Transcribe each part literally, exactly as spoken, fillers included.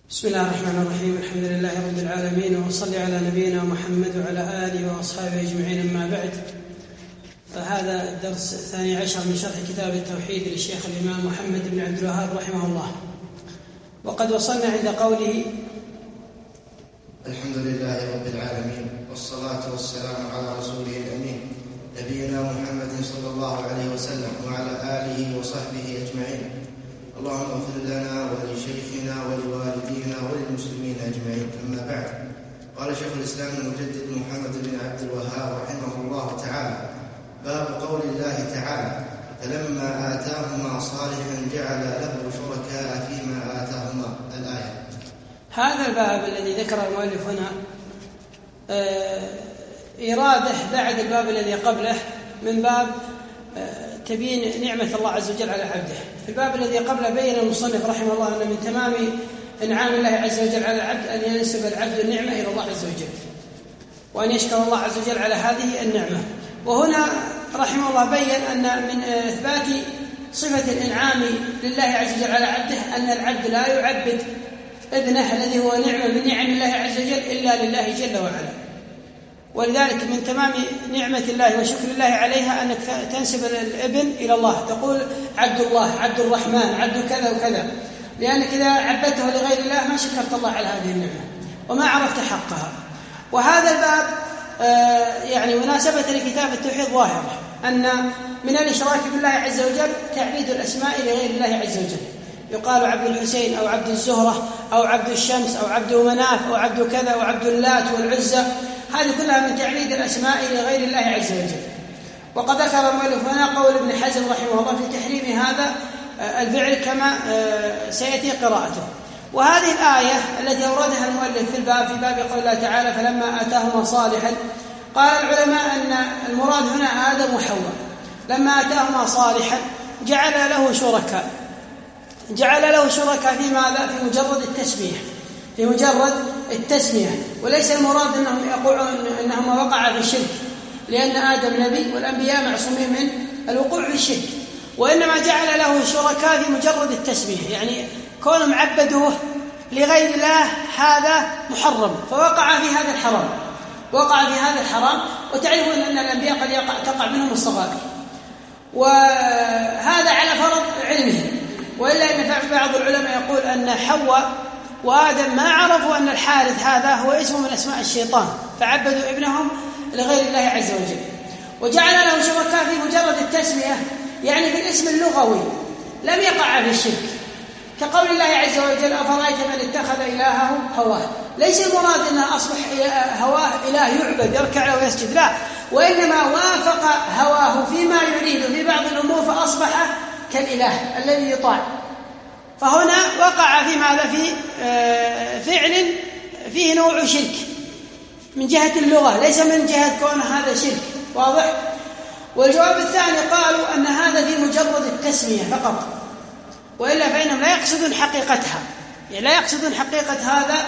بسم الله الرحمن الرحيم. الحمد لله رب العالمين، وصلي على نبينا محمد وعلى آله وأصحابه أجمعين. أما بعد، فهذا الدرس الثاني عشر من شرح كتاب التوحيد للشيخ الإمام محمد بن عبد الوهاب رحمه الله. وقد وصلنا عند قوله: الحمد لله رب العالمين، والصلاة والسلام على رسوله الأمين نبينا محمد صلى الله عليه وسلم وعلى آله وصحبه أجمعين. اللهم اغفر لنا ولشيخنا ولوالدينا وللمسلمين أجمعين. أما بعد، قال شيخ الإسلام المجدد محمد بن عبد الوهاب رحمه الله تعالى: باب قول الله تعالى: فلما آتاهما صالحا جعل له شركاء فيما آتاهما. الآية. هذا الباب الذي ذكر المؤلف هنا إرادة بعد الباب الذي قبله من باب تبيين نعمة الله عز وجل على عبده. في الباب الذي قبله بين المصنف رحمه الله أن من تمام إنعام الله عز وجل على العبد أن ينسب العبد النعمة إلى الله عز وجل، وأن يشكر الله عز وجل على هذه النعمة. وهنا رحمه الله بين أن من إثبات صفة الإنعام لله عز وجل على عبده أن العبد لا يعبد ابنه الذي هو نعمة من نعم الله عز وجل إلا لله جل وعلا. ولذلك من تمام نعمة الله وشكر الله عليها أنك تنسب الابن إلى الله، تقول عبد الله، عبد الرحمن، عبد كذا وكذا، لأنك إذا عبدته لغير الله ما شكرت الله على هذه النعمة وما عرفت حقها. وهذا الباب آه يعني مناسبة لكتاب التوحيد ظاهرة أن من الإشراك بالله عز وجل تعبيد الأسماء لغير الله عز وجل، يقال عبد الحسين أو عبد الزهرة أو عبد الشمس أو عبد مناف أو عبد كذا أو عبد اللات والعزى، هذه كلها من تعبيد الأسماء لغير الله عز وجل. وقد ذكر المؤلف هنا قول ابن حزم رحمه الله في تحريم هذا الفعل كما سيأتي قراءته. وهذه الآية التي أوردها المؤلف في الباب في باب قول الله تعالى: فلما آتاهما صالحا، قال العلماء أن المراد هنا آدم وحواء. لما آتاهما صالحا جعل له شركاء، جعل له شركاء في ماذا؟ في مجرد التسمية، في مجرد التسمية، وليس المراد أنهم يقولون أنهما وقع في الشرك، لأن آدم نبي والأنبياء معصومين من الوقوع في الشرك، وإنما جعل له شركاء في مجرد التسمية، يعني كونهم عبدوه لغير الله هذا محرم فوقع في هذا الحرام، وقع في هذا الحرام. وتعرفون أن الأنبياء قد يقع تقع منهم الصغائر، وهذا على فرض علمهم. وإلا أن بعض العلماء يقول أن حواء وآدم ما عرفوا أن الحارث هذا هو اسم من أسماء الشيطان، فعبدوا ابنهم لغير الله عز وجل، وجعل له شركاء في مجرد التسمية، يعني في الاسم اللغوي لم يقع في الشرك، كقول الله عز وجل: أفرأيت من اتخذ إلهه هواه. ليس المراد أنه أصبح هواه إله يعبد يركع له ويسجد، لا، وإنما وافق هواه فيما يريد في بعض الأمور فأصبح كالإله الذي يطاع. فهنا وقع في ماذا؟ في فعل فيه نوع شرك من جهة اللغة، ليس من جهة كون هذا شرك. واضح؟ والجواب الثاني قالوا أن هذا في مجرد التسمية فقط، وإلا فإنهم لا يقصدون حقيقتها، يعني لا يقصدون حقيقة هذا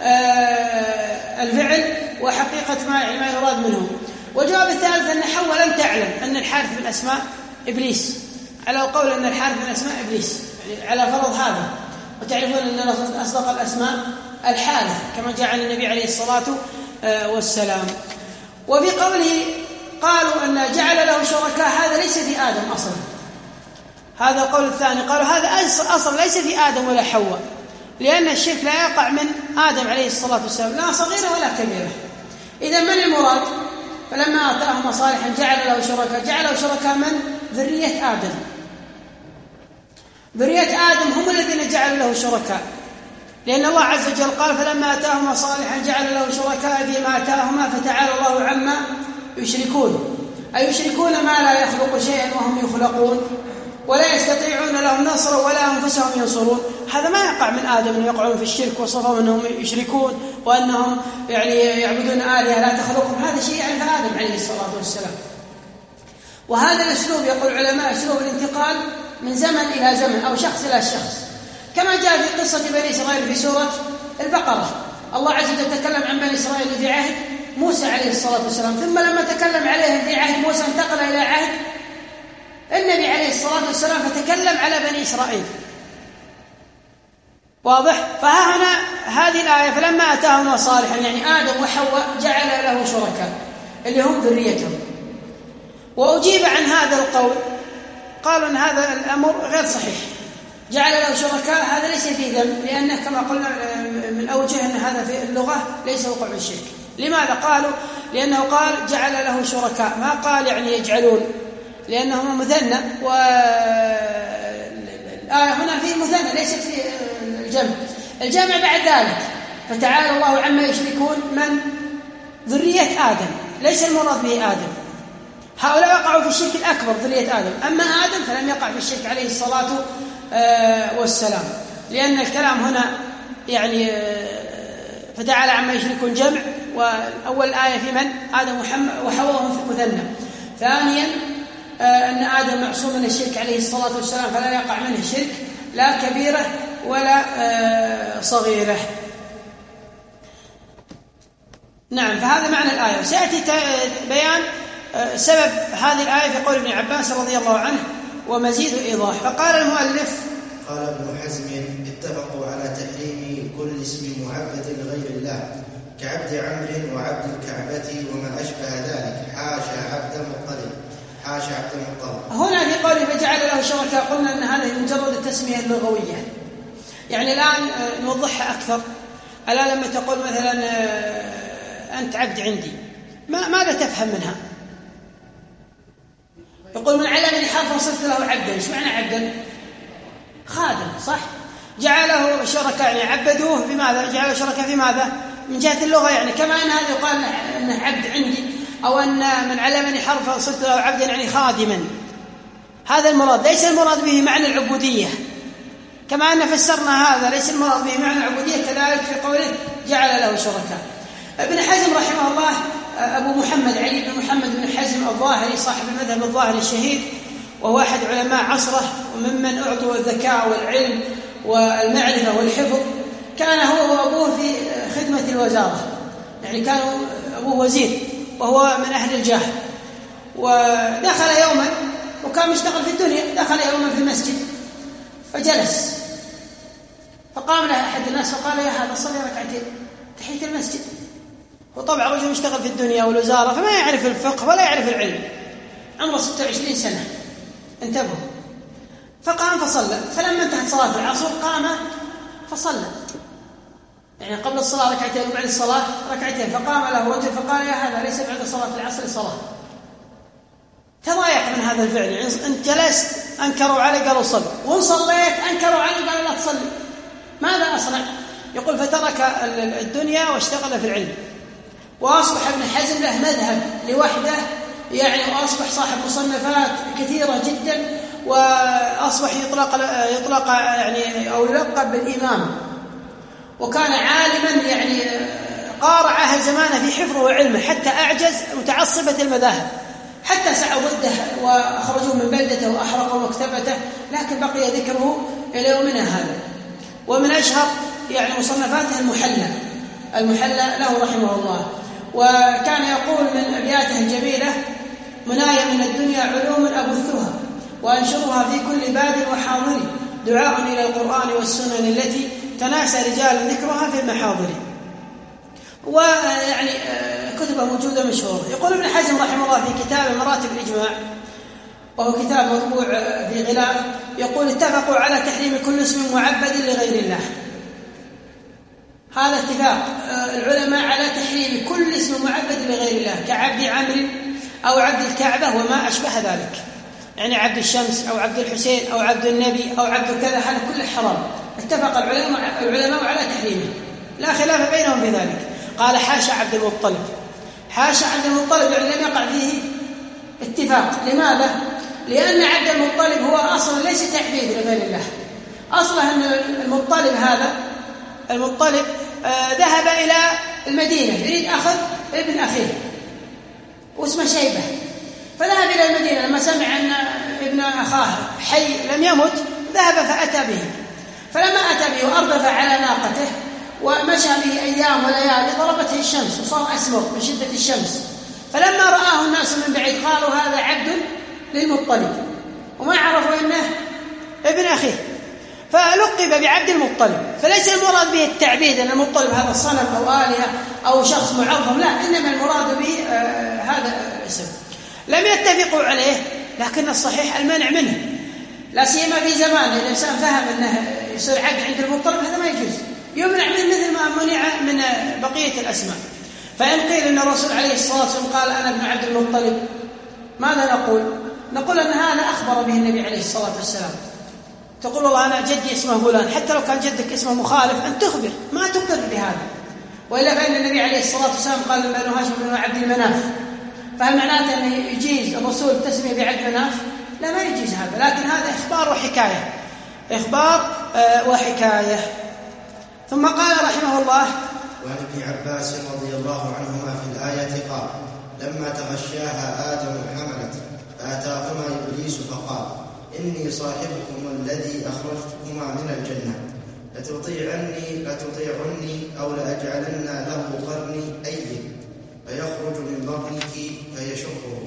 الفعل وحقيقة ما ما يراد منه. والجواب الثالث أن حواء لم تعلم أن الحارث من أسماء إبليس، على قول أن الحارث من أسماء إبليس، يعني على فرض هذا. وتعرفون أن أصدق الأسماء الحارث كما جاء عن النبي عليه الصلاة والسلام. وفي قوله قالوا أن جعل له شركاء، هذا ليس في آدم أصلا، هذا القول الثاني، قالوا هذا أصلا ليس في آدم ولا حواء، لأن الشرك لا يقع من آدم عليه الصلاة والسلام، لا صغيرة ولا كبيرة. إذا من المراد؟ فلما آتاهما صالحا جعل له شركاء، جعل له شركاء من؟ ذرية آدم، ذرية آدم هم الذين جعلوا له شركاء، لأن الله عز وجل قال: فلما آتاهما صالحا جعل له شركاء فيما آتاهما فتعالى الله عما يشركون. أي يشركون ما لا يخلق شيئا وهم يخلقون، ولا يستطيعون لهم نصرا ولا أنفسهم ينصرون. هذا ما يقع من آدم أن يقعون في الشرك وصفهم أنهم يشركون وأنهم يعني يعبدون آلهة لا تخلقهم، هذا شيء عند آدم عليه الصلاة والسلام. وهذا الأسلوب يقول العلماء أسلوب الانتقال من زمن إلى زمن أو شخص إلى شخص، كما جاء في قصة بني إسرائيل في سورة البقرة. الله عز وجل تكلم عن بني إسرائيل في عهد موسى عليه الصلاة والسلام، ثم لما تكلم عليهم في عهد موسى انتقل إلى عهد النبي عليه الصلاة والسلام فتكلم على بني إسرائيل. واضح؟ فها هنا هذه الآية فلما أتاهما صالحا يعني آدم وحواء جعل له شركاء اللي هم ذريتهم. وأجيب عن هذا القول قالوا أن هذا الأمر غير صحيح، جعل له شركاء هذا ليس فيه ذنب، لأنه كما قلنا من أوجه أن هذا في اللغة ليس وقع الشرك. لماذا قالوا؟ لأنه قال جعل له شركاء، ما قال يعني يجعلون، لأنه مثنى، والآية هنا فيه مثنى ليست فيه الجمع. الجمع بعد ذلك فتعالى الله عما يشركون من ذرية آدم، ليس المراد به آدم. هؤلاء وقعوا في الشرك الأكبر ذرية آدم، أما آدم فلم يقع في الشرك عليه الصلاة والسلام، لأن الكلام هنا يعني فتعالى عما يشركون جمع، وأول الآية في من؟ آدم وحواء في المثنى. ثانيا أن آدم معصوم من الشرك عليه الصلاة والسلام، فلا يقع منه شرك لا كبيرة ولا صغيرة. نعم، فهذا معنى الآية. وسيأتي بيان سبب هذه الآية في قول ابن عباس رضي الله عنه ومزيد إيضاح. فقال المؤلف: قال ابن حزم: اتفقوا على تحريم كل اسم معبد لغير الله كعبد عمرو وعبد الكعبة وما أشبه ذلك، حاشا عبد المطلب حاشا عبد المطلب. هنا في قوله فجعل له شركاء قلنا أن هذه مجرد التسمية اللغوية، يعني الآن نوضحها أكثر. الآن لما تقول مثلا أنت عبد عندي، ما ماذا تفهم منها؟ يقول من علمني حرفا صرت له عبدا. ايش معنى عبدا؟ خادم، صح؟ جعله شركاء يعني عبدوه بماذا؟ جعله شركاء في ماذا؟ من جهة اللغة، يعني كما أن هذا يقال أنه عبد عندي، أو أن من علمني حرفا صرت له عبدا يعني خادما. هذا المراد، ليس المراد به معنى العبودية، كما أن فسرنا هذا ليس المراد به معنى العبودية، كذلك في قوله جعل له شركاء. ابن حزم رحمه الله أبو محمد علي بن محمد بن حزم الظاهري صاحب المذهب الظاهري الشهير، وهو أحد علماء عصره وممن أعطوا الذكاء والعلم والمعرفة والحفظ. كان هو وأبوه في خدمة الوزارة، يعني كان أبوه وزير وهو من أهل الجاه. ودخل يوما وكان مشتغل في الدنيا، دخل يوما في المسجد فجلس، فقام له أحد الناس فقال: يا هذا صلي ركعتين تحية المسجد. وطبعا رجل مشتغل في الدنيا والوزارة فما يعرف الفقه ولا يعرف العلم، عمره ستة وعشرين سنة، انتبهوا. فقام فصلى، فلما انتهت صلاة العصر قام فصلى، يعني قبل الصلاة ركعتين وبعد الصلاة ركعتين. فقام له رجل فقال: يا هذا ليس بعد صلاة العصر صلاة. تضايق من هذا الفعل، يعني انت جلست انكروا علي قالوا صل، وان صليت انكروا علي قالوا لا تصلي، ماذا اصنع؟ يقول فترك الدنيا واشتغل في العلم، واصبح ابن حزم له مذهب لوحده، يعني واصبح صاحب مصنفات كثيرة جدا، واصبح يطلق يطلق يعني او يلقب بالامام، وكان عالما يعني قارع اهل زمانه في حفظه وعلمه، حتى اعجز متعصبة المذاهب، حتى سعوا ضده واخرجوه من بلدته واحرقوا مكتبته، لكن بقي ذكره الى يومنا هذا. ومن اشهر يعني مصنفاته المحلى المحلى له رحمه الله. وكان يقول من أبياته الجميلة: منايا من الدنيا علوم أبثها وأنشرها في كل باد وحاضر، دعاء إلى القرآن والسنن التي تناسى رجال ذكرها في المحاضر. ويعني كتبه موجودة مشهورة. يقول ابن حزم رحمه الله في كتاب مراتب الإجماع، وهو كتاب مطبوع في غلاف، يقول: اتفقوا على تحريم كل اسم معبد لغير الله. هذا اتفاق العلماء على تحريم كل اسم معبد لغير الله كعبد عمرو أو عبد الكعبة وما أشبه ذلك، يعني عبد الشمس أو عبد الحسين أو عبد النبي أو عبد كذا، هذا كله حرام. اتفق العلماء العلماء على تحريمه، لا خلاف بينهم في ذلك. قال: حاشا عبد المطلب. حاشا عبد المطلب يعني لم يقع فيه اتفاق. لماذا؟ لأن عبد المطلب هو أصلا ليس تعبيد لغير الله، أصلا أن المطلب هذا المطلب آه ذهب إلى المدينة يريد أخذ ابن أخيه واسمه شيبة، فذهب إلى المدينة لما سمع أن ابن أخاه حي لم يمت، ذهب فأتى به. فلما أتى به وأردف على ناقته ومشى به أيام وليالي ضربته الشمس وصار أسمر من شدة الشمس. فلما رآه الناس من بعيد قالوا: هذا عبد للمطلب، وما عرفوا إنه ابن أخيه. فلقب بعبد المطلب. فليس المراد به التعبيد أن المطلب هذا صنم أو آلهة أو شخص معظم، لا، إنما المراد به آه هذا الاسم. لم يتفقوا عليه، لكن الصحيح المنع منه، لا سيما في زمان إذا الإنسان فهم أنه يصير عبد عند المطلب هذا ما يجوز، يمنع منه مثل ما منع من بقية الأسماء. فإن قيل أن الرسول عليه الصلاة والسلام قال أنا ابن عبد المطلب، ماذا نقول؟ نقول أن هذا أخبر به النبي عليه الصلاة والسلام. تقول والله أنا جدي اسمه فلان، حتى لو كان جدك اسمه مخالف أن تخبر، ما تقر بهذا. وإلا فإن النبي عليه الصلاة والسلام قال بنو هاشم بن عبد المناف، فهل معناته أنه يجيز الرسول التسمية بعبد مناف؟ لا، ما يجيز هذا، لكن هذا إخبار وحكاية، إخبار وحكاية. ثم قال رحمه الله: وعن ابن عباس رضي الله عنهما في الآية قال: لما تغشاها آدم حملت فأتاهما إبليس فقال: إني صاحبكم الذي أخرجتكما من الجنة، لتطيعني لتطيعني أو لأجعلن له قرني أيدي فيخرج من بطنك فيشقه،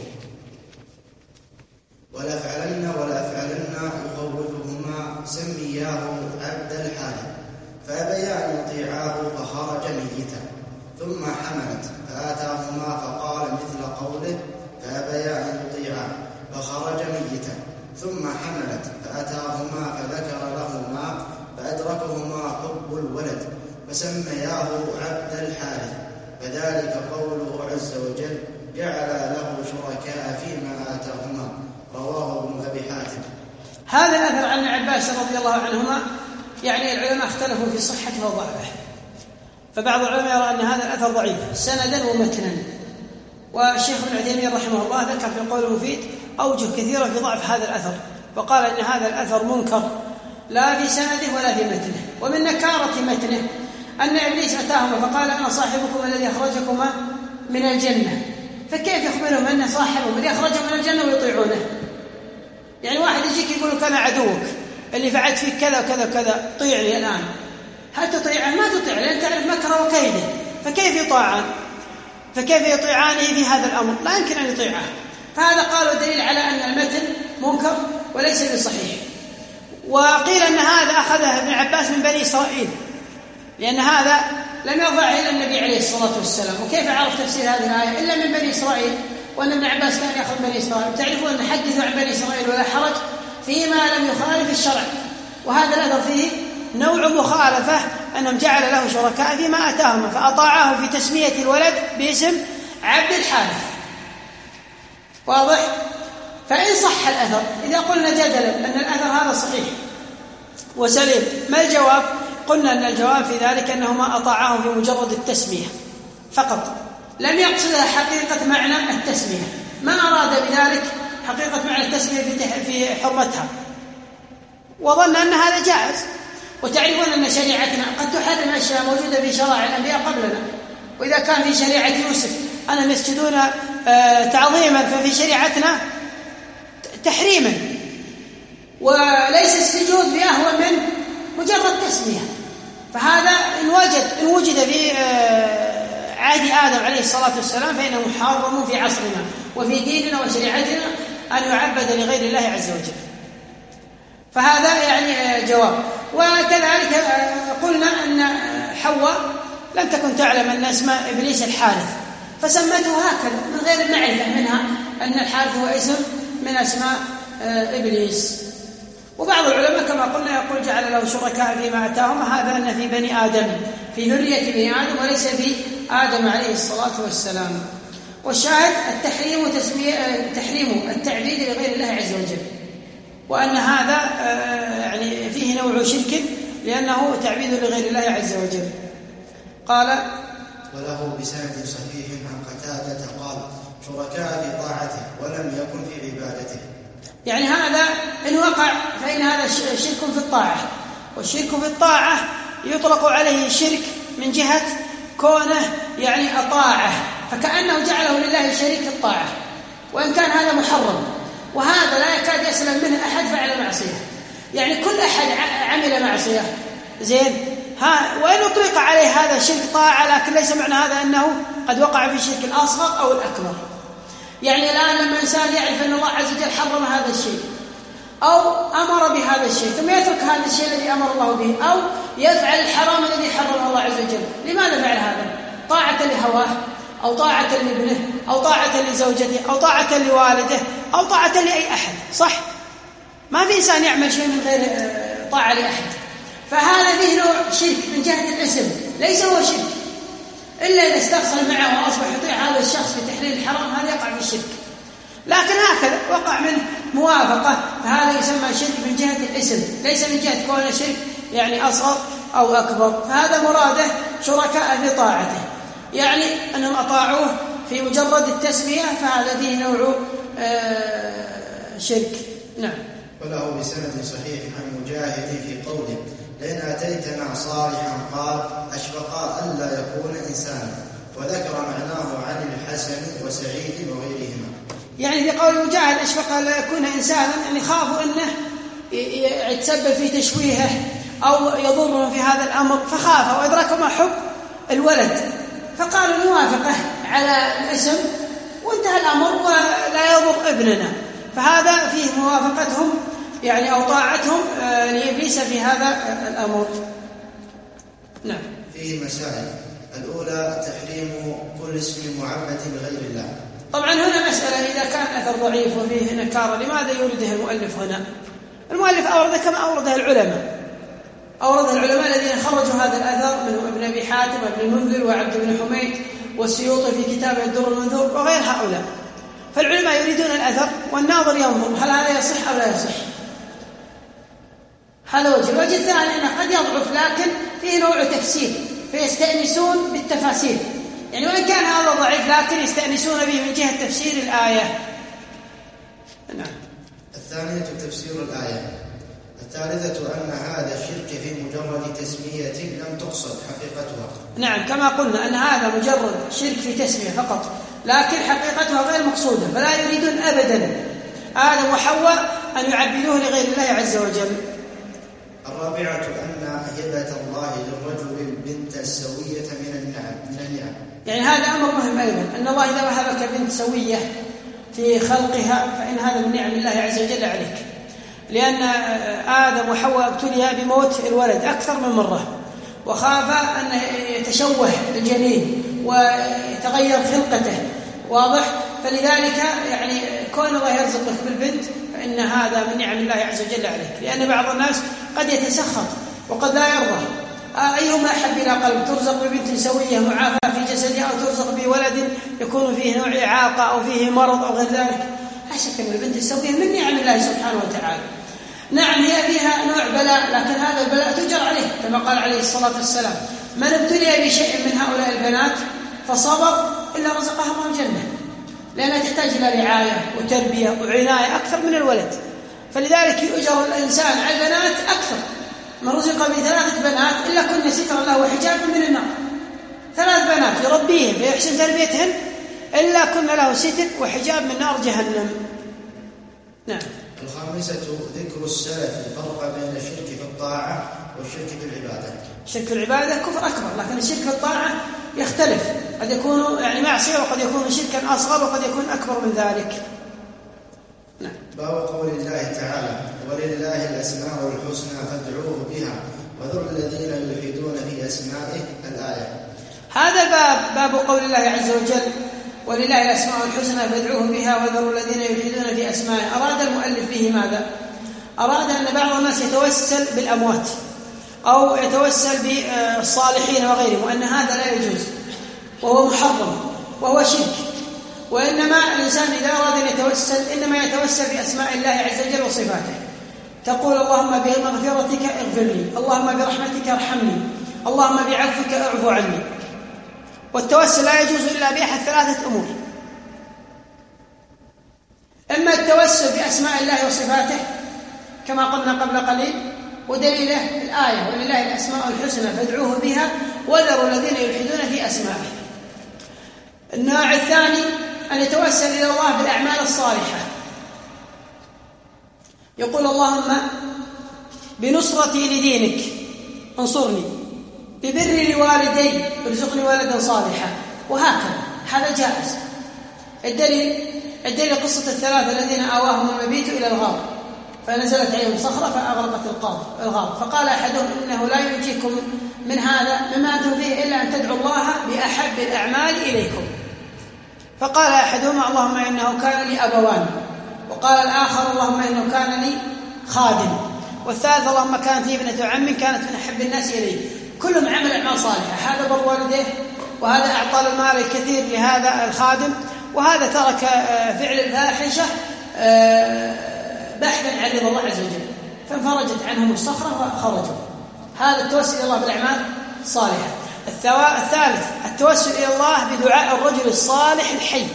ولا فعلن ولا فعلن يخوفهما سمياه عبد الحارث، فأبيا أن يطيعاه فخرج ميتا. ثم حملت فآتاهما فقال مثل قوله فأبيا أن يطيعاه فخرج ميتا. ثم حملت فأتاهما فذكر لهما فأدركهما حب الولد فسمياه عبد الحارث، فذلك قوله عز وجل: جعل له شركاء فيما آتاهما. رواه ابن أبي حاتم. هذا الأثر عن ابن عباس رضي الله عنهما يعني العلماء اختلفوا في صحته وضعفه، فبعض العلماء يرى أن هذا الأثر ضعيف سندا ومتنا، والشيخ ابن عثيمين رحمه الله ذكر في قول المفيد أوجه كثيرة في ضعف هذا الأثر، وقال أن هذا الأثر منكر لا في سنده ولا في متنه. ومن نكارة متنه أن إبليس أتاهما فقال: أنا صاحبكم الذي أخرجكما من الجنة، فكيف يخبرهم أنه صاحبهم الذي أخرجهم من الجنة ويطيعونه؟ يعني واحد يجيك يقول لك أنا عدوك اللي فعلت فيك كذا وكذا وكذا، طيعني الآن. هل تطيعه؟ ما تطيع، لأن تعرف مكره وكيده، فكيف يطاعان؟ فكيف يطيعانه في هذا الأمر؟ لا يمكن أن يطيعه. فهذا قالوا دليل على أن المتن منكر وليس بصحيح. وقيل أن هذا أخذه ابن عباس من بني إسرائيل، لأن هذا لم يرفع إلى النبي عليه الصلاة والسلام. وكيف عرف تفسير هذه الآية إلا من بني إسرائيل؟ وأن ابن عباس كان يأخذ بني إسرائيل. تعرفون أن حدثوا عن بني إسرائيل ولا حرج فيما لم يخالف الشرع، وهذا الأثر فيه نوع مخالفة، أنهم جعل له شركاء فيما أتاهم فأطاعه في تسمية الولد باسم عبد الحارث. واضح؟ فإن صح الأثر، إذا قلنا جدلا أن الأثر هذا صحيح وسليم، ما الجواب؟ قلنا أن الجواب في ذلك أنه ما أطاعه في مجرد التسمية فقط، لم يقصد حقيقة معنى التسمية، ما أراد بذلك حقيقة معنى التسمية في حرمتها، وظن أن هذا جائز. وتعرفون أن شريعتنا قد تحرم أشياء موجودة في شرائع الأنبياء قبلنا، وإذا كان في شريعة يوسف أنهم يسجدون تعظيما، ففي شريعتنا تحريما، وليس السجود بأهون من مجرد تسمية. فهذا إن وجد إن وجد في عهد آدم عليه الصلاة والسلام فإنه محرم في عصرنا وفي ديننا وشريعتنا أن يعبد لغير الله عز وجل. فهذا يعني جواب. وكذلك قلنا أن حواء لم تكن تعلم أن اسماء إبليس الحارث، فسمته هكذا من غير المعرفة منها أن الحارث هو اسم من أسماء إبليس. وبعض العلماء كما قلنا يقول جعل له شركاء فيما أتاهم، هذا أن في بني آدم، في ذرية بني آدم، وليس في آدم عليه الصلاة والسلام. والشاهد التحريم تسمية تحريم التعبيد لغير الله عز وجل، وأن هذا يعني فيه نوع شرك لأنه تعبيد لغير الله عز وجل. قال: وله بسند صحيح عن قتادة قال: شركاء في طاعته ولم يكن في عبادته. يعني هذا إن وقع فإن هذا شرك في الطاعة، والشرك في الطاعة يطلق عليه شرك من جهة كونه يعني أطاعه، فكأنه جعله لله شريك في الطاعة، وإن كان هذا محرم، وهذا لا يكاد يسلم منه أحد فعل معصية. يعني كل أحد عمل معصية زين ها، وإن أطلق عليه هذا شرك طاعة، لكن ليس معنى هذا أنه قد وقع في الشرك الأصغر أو الأكبر. يعني الآن لما إنسان يعرف أن الله عز وجل حرم هذا الشيء، أو أمر بهذا الشيء ثم يترك هذا الشيء الذي أمر الله به، أو يفعل الحرام الذي حرمه الله عز وجل. لماذا فعل هذا؟ طاعة لهواه، أو طاعة لابنه، أو طاعة لزوجته، أو طاعة لوالده، أو طاعة لأي أحد. صح؟ ما في إنسان يعمل شيء من غير طاعة لأحد. فهذا فيه نوع شرك من جهة الاسم، ليس هو شرك إلا إذا استرسل معه وأصبح يطيع هذا الشخص في تحليل الحرام، هذا يقع في الشرك. لكن هكذا وقع منه موافقة، فهذا يسمى شرك من جهة الاسم، ليس من جهة كونه شرك يعني أصغر أو أكبر. فهذا مراده شركاء في طاعته، يعني أنهم أطاعوه في مجرد التسمية، فهذا فيه نوع آه شرك. نعم. وله بسند صحيح عن مجاهد في قوله: لئن أتيتنا صالحا قال أشفقا ألا يكون إنسانا، وذكر معناه عن الحسن وسعيد وغيرهما. يعني في قول مجاهد أشفق ألا يكون إنسانا، يعني خافوا أنه يتسبب في تشويهه أو يضرهم في هذا الأمر، فخافوا وأدركوا حب الولد فقالوا نوافقه على الاسم وانتهى الأمر ولا يضر ابننا. فهذا فيه موافقتهم يعني أو طاعتهم لإبليس في هذا الأمر. نعم. فيه مسائل. الأولى تحريم كل اسم معبد بغير الله. طبعا هنا مسألة، إذا كان أثر ضعيف وفيه نكارة لماذا يورده المؤلف هنا؟ المؤلف أورده كما أورده العلماء، أورده العلماء الذين خرجوا هذا الأثر منهم ابن أبي حاتم وابن المنذر وعبد بن حميد والسيوطي في كتابه الدر المنثور وغير هؤلاء. فالعلماء يريدون الأثر والناظر ينظر هل هذا يصح أو لا يصح. هذا وجه. الوجه الثاني أنه قد يضعف لكن فيه نوع تفسير، فيستأنسون بالتفاسير، يعني وإن كان هذا ضعيف لكن يستأنسون به من جهة تفسير الآية. نعم. الثانية تفسير الآية. الثالثة أن هذا الشرك في مجرد تسمية لم تقصد حقيقتها. نعم، كما قلنا أن هذا مجرد شرك في تسمية فقط، لكن حقيقتها غير مقصودة، فلا يريدون أبدا آدم وحواء أن يعبدوه لغير الله عز وجل. الرابعة أن هبة الله للرجل البنت السوية من النعم من النعم. يعني هذا أمر مهم أيضا، أن الله إذا وهبك بنت سوية في خلقها فإن هذا من نعم الله عز وجل عليك، لأن آدم وحواء ابتليا بموت الولد أكثر من مرة، وخاف أن يتشوه الجنين ويتغير خلقته، واضح؟ فلذلك يعني كون الله يرزقك بالبنت فإن هذا من نعم الله عز وجل عليك، لأن بعض الناس قد يتسخط وقد لا يرضى. أيهما أحب إلى قلب، ترزق ببنت سوية معافاة في جسدها أو ترزق بولد يكون فيه نوع إعاقة أو فيه مرض أو غير ذلك؟ لا شك أن البنت السوية من نعم الله سبحانه وتعالى. نعم هي فيها نوع بلاء، لكن هذا البلاء تجر عليه، كما قال عليه الصلاة والسلام: من ابتلي بشيء من هؤلاء البنات فصبر إلا رزقها الله الجنة، لأنها تحتاج إلى رعاية وتربية وعناية أكثر من الولد. فلذلك يؤجر الإنسان على البنات أكثر. من رزق بثلاثة بنات إلا كن سترا له وحجابا من النار. ثلاث بنات يربيهن ويحسن تربيتهن إلا كن له ستر وحجاب من نار جهنم. نعم. الخامسة ذكر السلف الفرق بين الشرك في الطاعة والشرك في العبادة. الشرك في العبادة كفر أكبر، لكن الشرك في الطاعة يختلف، قد يكون يعني معصية وقد يكون شركا أصغر وقد يكون أكبر من ذلك. نعم. باب قول الله تعالى: ولله الأسماء الحسنى فادعوه بها وذروا الذين يلحدون في أسمائه. الآية. هذا الباب باب قول الله عز وجل: ولله الأسماء الحسنى فادعوه بها وذروا الذين يلحدون في أسمائه. أراد المؤلف به ماذا؟ أراد أن بعض الناس يتوسل بالأموات أو يتوسل بالصالحين وغيرهم، وأن هذا لا يجوز وهو محرم وهو شرك، وإنما الإنسان إذا أراد أن يتوسل إنما يتوسل بأسماء الله عز وجل وصفاته. تقول: اللهم بمغفرتك اغفر لي، اللهم برحمتك ارحمني، اللهم بعفوك اعفو عني. والتوسل لا يجوز إلا بأحد ثلاثة أمور: إما التوسل بأسماء الله وصفاته كما قلنا قبل قليل، ودليله الآية: ولله الأسماء الحسنى فادعوه بها وذروا الذين يلحدون في أسمائه. النوع الثاني أن يتوسل إلى الله بالأعمال الصالحة، يقول: اللهم بنصرتي لدينك انصرني، ببر لوالدي ارزقني ولدا صالحا، وهكذا. هذا جائز. الدليل الدليل قصة الثلاثة الذين آواهم المبيت إلى الغار، فنزلت عليهم صخرة فأغرقت الغار. فقال أحدهم إنه لا ينجيكم من هذا مما أنتم فيه إلا أن تدعوا الله بأحب الأعمال إليكم. فقال أحدهما اللهم إنه كان لي أبوان، وقال الآخر اللهم إنه كان لي خادم، والثالث اللهم كانت لي ابنة عم كانت من أحب الناس إلي. كلهم عمل أعمال صالحة، هذا بر والديه، وهذا أعطى المال الكثير لهذا الخادم، وهذا ترك فعل الفاحشة بحثا عن رضا الله عز وجل، فانفرجت عنهم الصخرة وخرجوا. هذا التوسل إلى الله بالأعمال الصالحة. الثالث التوسل إلى الله بدعاء الرجل الصالح الحي.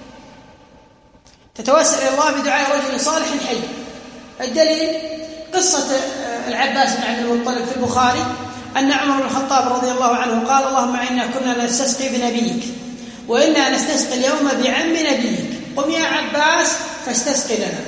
تتوسل إلى الله بدعاء رجل صالح حي. الدليل قصة العباس بن عبد المطلب في البخاري أن عمر بن الخطاب رضي الله عنه قال اللهم إنا كنا نستسقي بنبيك وإنا نستسقي اليوم بعم نبيك، قم يا عباس فاستسقي لنا.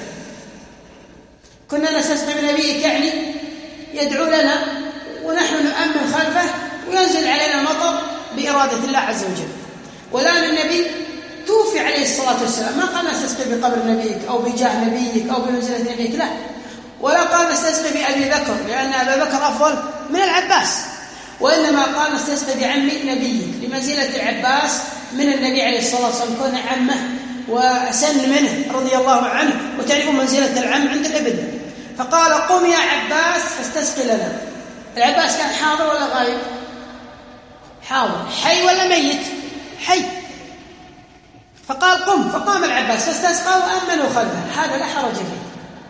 كنا نستسقي بنبيك يعني يدعو لنا ونحن نؤمن خلفه وينزل علينا المطر بإرادة الله عز وجل. والآن النبي توفي عليه الصلاة والسلام، ما قال نستسقي بقبر نبيك أو بجاه نبيك أو بمنزلة نبيك، لا، ولا قال نستسقي بأبي بكر لأن أبا بكر أفضل من العباس، وإنما قال نستسقي بعم نبيك لمنزلة العباس من النبي عليه الصلاة والسلام، كون عمه وسن منه رضي الله عنه، وتعرفون منزلة العم عند الابن. فقال قم يا عباس فاستسقي لنا. العباس كان حاضر ولا غايب؟ حاضر. حي ولا ميت؟ حي. فقال قم، فقام العباس فاستسقى وأمنوا خلفه. هذا لا حرج فيه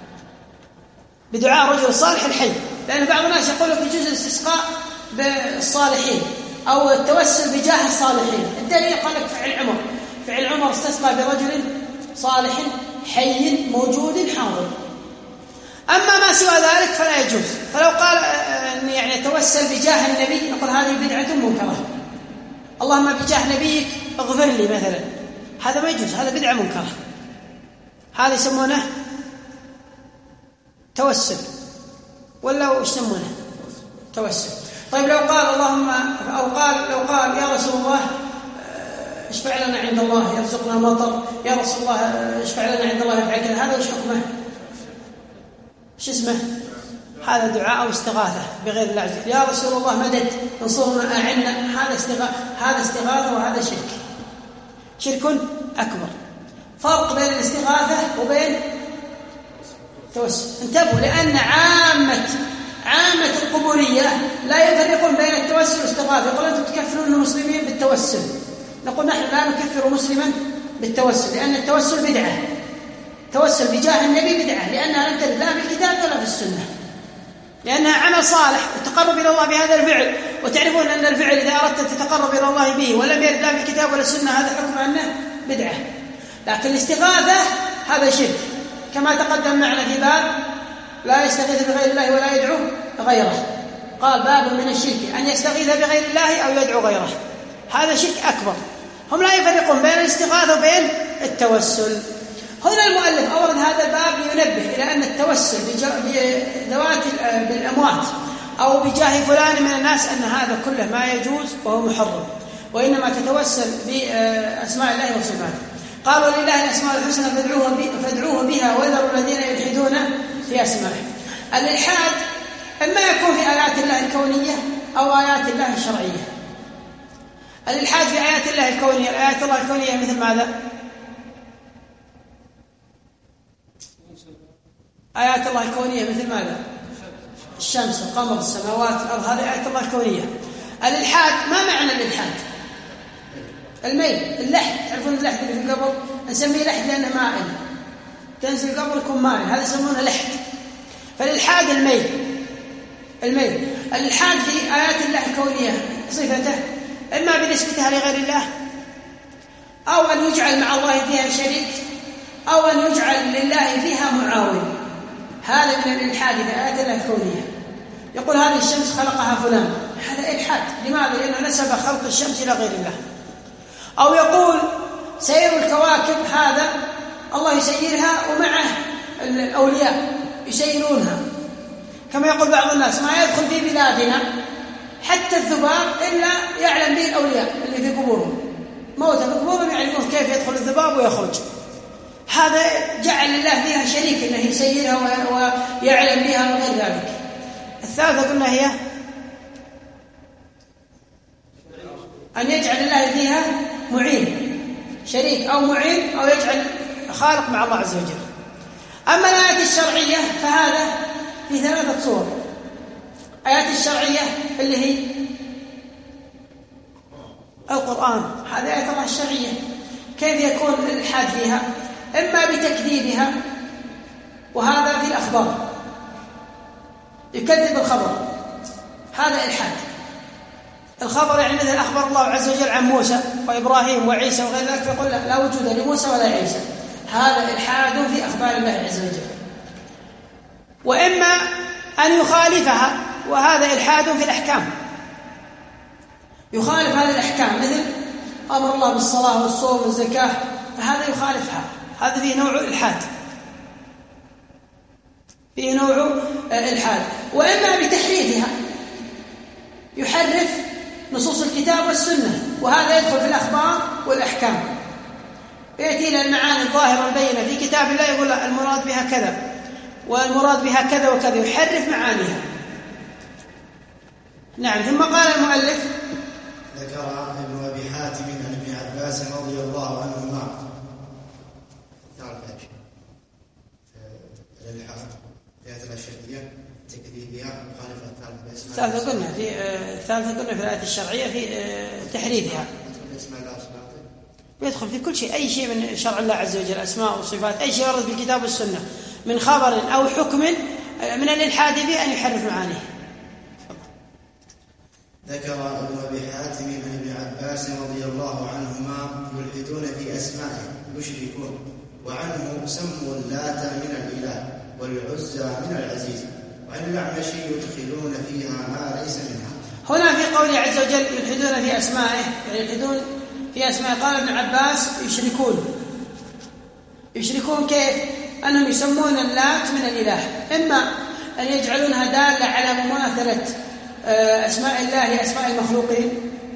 بدعاء رجل صالح الحي، لأن بعض الناس يقول لك يجوز الاستسقاء بالصالحين أو التوسل بجاه الصالحين. الدليل قال لك فعل عمر، فعل عمر استسقى برجل صالح حي موجود حاضر. أما ما سوى ذلك فلا يجوز. فلو قال يعني يتوسل بجاه النبي نقول هذه بدعة منكرة، اللهم بجاه نبيك اغفر لي مثلا، هذا ما يجوز، هذا بدعة منكرة، هذا يسمونه توسل ولا وش يسمونه توسل. طيب لو قال اللهم أو قال لو قال يا رسول الله اشفع لنا عند الله يرزقنا مطر، يا رسول الله اشفع لنا عند الله يفعل كذا، هذا وش حكمه؟ وش اسمه؟ هذا دعاء أو استغاثة بغير الله عز وجل. يا رسول الله مدد انصرنا أعنا، هذا استغاثة، هذا استغاثة وهذا شرك، شرك أكبر. فرق بين الاستغاثة وبين التوسل. انتبهوا، لأن عامة عامة القبورية لا يفرقون بين التوسل والاستغاثة. يقول أنتم تكفرون المسلمين بالتوسل، نقول نحن لا نكفر مسلما بالتوسل، لأن التوسل بدعة. توسل بجاه النبي بدعة، لأنها لم ترد لا في الكتاب ولا في السنة، لأنها عمل صالح وتقرب إلى الله بهذا الفعل. وتعرفون أن الفعل إذا أردت أن تتقرب إلى الله به ولم يرد لا في الكتاب ولا السنة هذا حكم أنه بدعة. لكن الاستغاثة هذا شرك، كما تقدم معنا في باب لا يستغيث بغير الله ولا يدعو غيره. قال باب من الشرك أن يستغيث بغير الله أو يدعو غيره، هذا شرك أكبر. هم لا يفرقون بين الاستغاثة وبين التوسل. هنا المؤلف أورد هذا الباب لينبه إلى أن التوسل بذوات بالأموات أو بجاه فلان من الناس أن هذا كله ما يجوز وهو محرم، وإنما تتوسل بأسماء الله وصفاته. قالوا لله الأسماء الحسنى فادعوه بها وذروا الذين يلحدون في أسمائه. الإلحاد إما يكون في آيات الله الكونية أو آيات الله الشرعية. الإلحاد في آيات الله الكونية، آيات الله الكونية مثل ماذا؟ آيات الله الكونية مثل ماذا؟ الشمس، القمر، السماوات، الأرض، هذه آيات الله الكونية. الإلحاد ما معنى الإلحاد؟ الميل، اللحد. تعرفون اللحد اللي في القبر نسميه لحد لأنه مائل، تنزل القبر يكون مائل، هذا يسمونه لحد. فالإلحاد الميل، الميل. الإلحاد في آيات الله الكونية صفته إما بنسبتها لغير الله، أو أن يجعل مع الله فيها شريك، أو أن يجعل لله فيها معاون. هذا من الإلحاد في آيات الله الكونية. يقول هذه الشمس خلقها فلان، هذا إلحاد. لماذا؟ لأنه نسب خلق الشمس إلى غير الله. أو يقول سير الكواكب هذا الله يسيرها ومعه الأولياء يسيرونها، كما يقول بعض الناس ما يدخل في بلادنا حتى الذباب إلا يعلم به الأولياء اللي في قبورهم، موتى في قبورهم يعلمون كيف يدخل الذباب ويخرج. هذا جعل الله فيها شريك أنه يسيرها ويعلم بها وغير ذلك. الثالثة قلنا هي أن يجعل الله فيها معين، شريك أو معين، أو يجعل خالق مع الله عز وجل. أما الآيات الشرعية فهذا في ثلاثة صور. آيات الشرعية اللي هي القرآن، هذه آيات الله الشرعية. كيف يكون الإلحاد فيها؟ إما بتكذيبها، وهذا في الأخبار، يكذب الخبر، هذا إلحاد. الخبر يعني مثل أخبر الله عز وجل عن موسى وإبراهيم وعيسى وغير ذلك، فيقول لا, لا وجود لموسى ولا عيسى، هذا إلحاد في أخبار الله عز وجل. وإما أن يخالفها، وهذا إلحاد في الأحكام، يخالف هذه الأحكام، مثل أمر الله بالصلاة والصوم والزكاة، فهذا يخالفها، هذا فيه نوع إلحاد، فيه نوع إلحاد. وإما بتحريفها، يحرف نصوص الكتاب والسنة، وهذا يدخل في الأخبار والأحكام، يأتي إلى المعاني الظاهرة البينة في كتاب الله، يقول المراد بها كذا والمراد بها كذا وكذا، يحرف معانيها. نعم. ثم قال المؤلف: ذكر ابن أبي حاتم عن ابن عباس رضي الله عنهما تعرف الإلحاد في هذه الأشياء تكذيبها مخالفة الثالثة قلنا في الثالثة قلنا في الآيات الشرعية في تحريفها، يدخل في كل شيء، أي شيء من شرع الله عز وجل، أسماء وصفات، أي شيء ورد في الكتاب والسنة من خبر أو حكم من الإلحاد فيه أن يحرف معانيه. ذكر ابن أبي حاتم عن ابن عباس رضي الله عنهما: يلحدون في أسمائه يشركون، وعنه سموا اللات من الإله والعزى من العزيز، وعن الأعمشي يدخلون فيها ما ليس منها. هنا في قوله عز وجل يلحدون في أسمائه، يعني يلحدون في أسمائه. قال ابن عباس يشركون. يشركون كيف؟ أنهم يسمون اللات من الإله، إما أن يجعلونها دالة على مماثلة أسماء الله أسماء المخلوقين،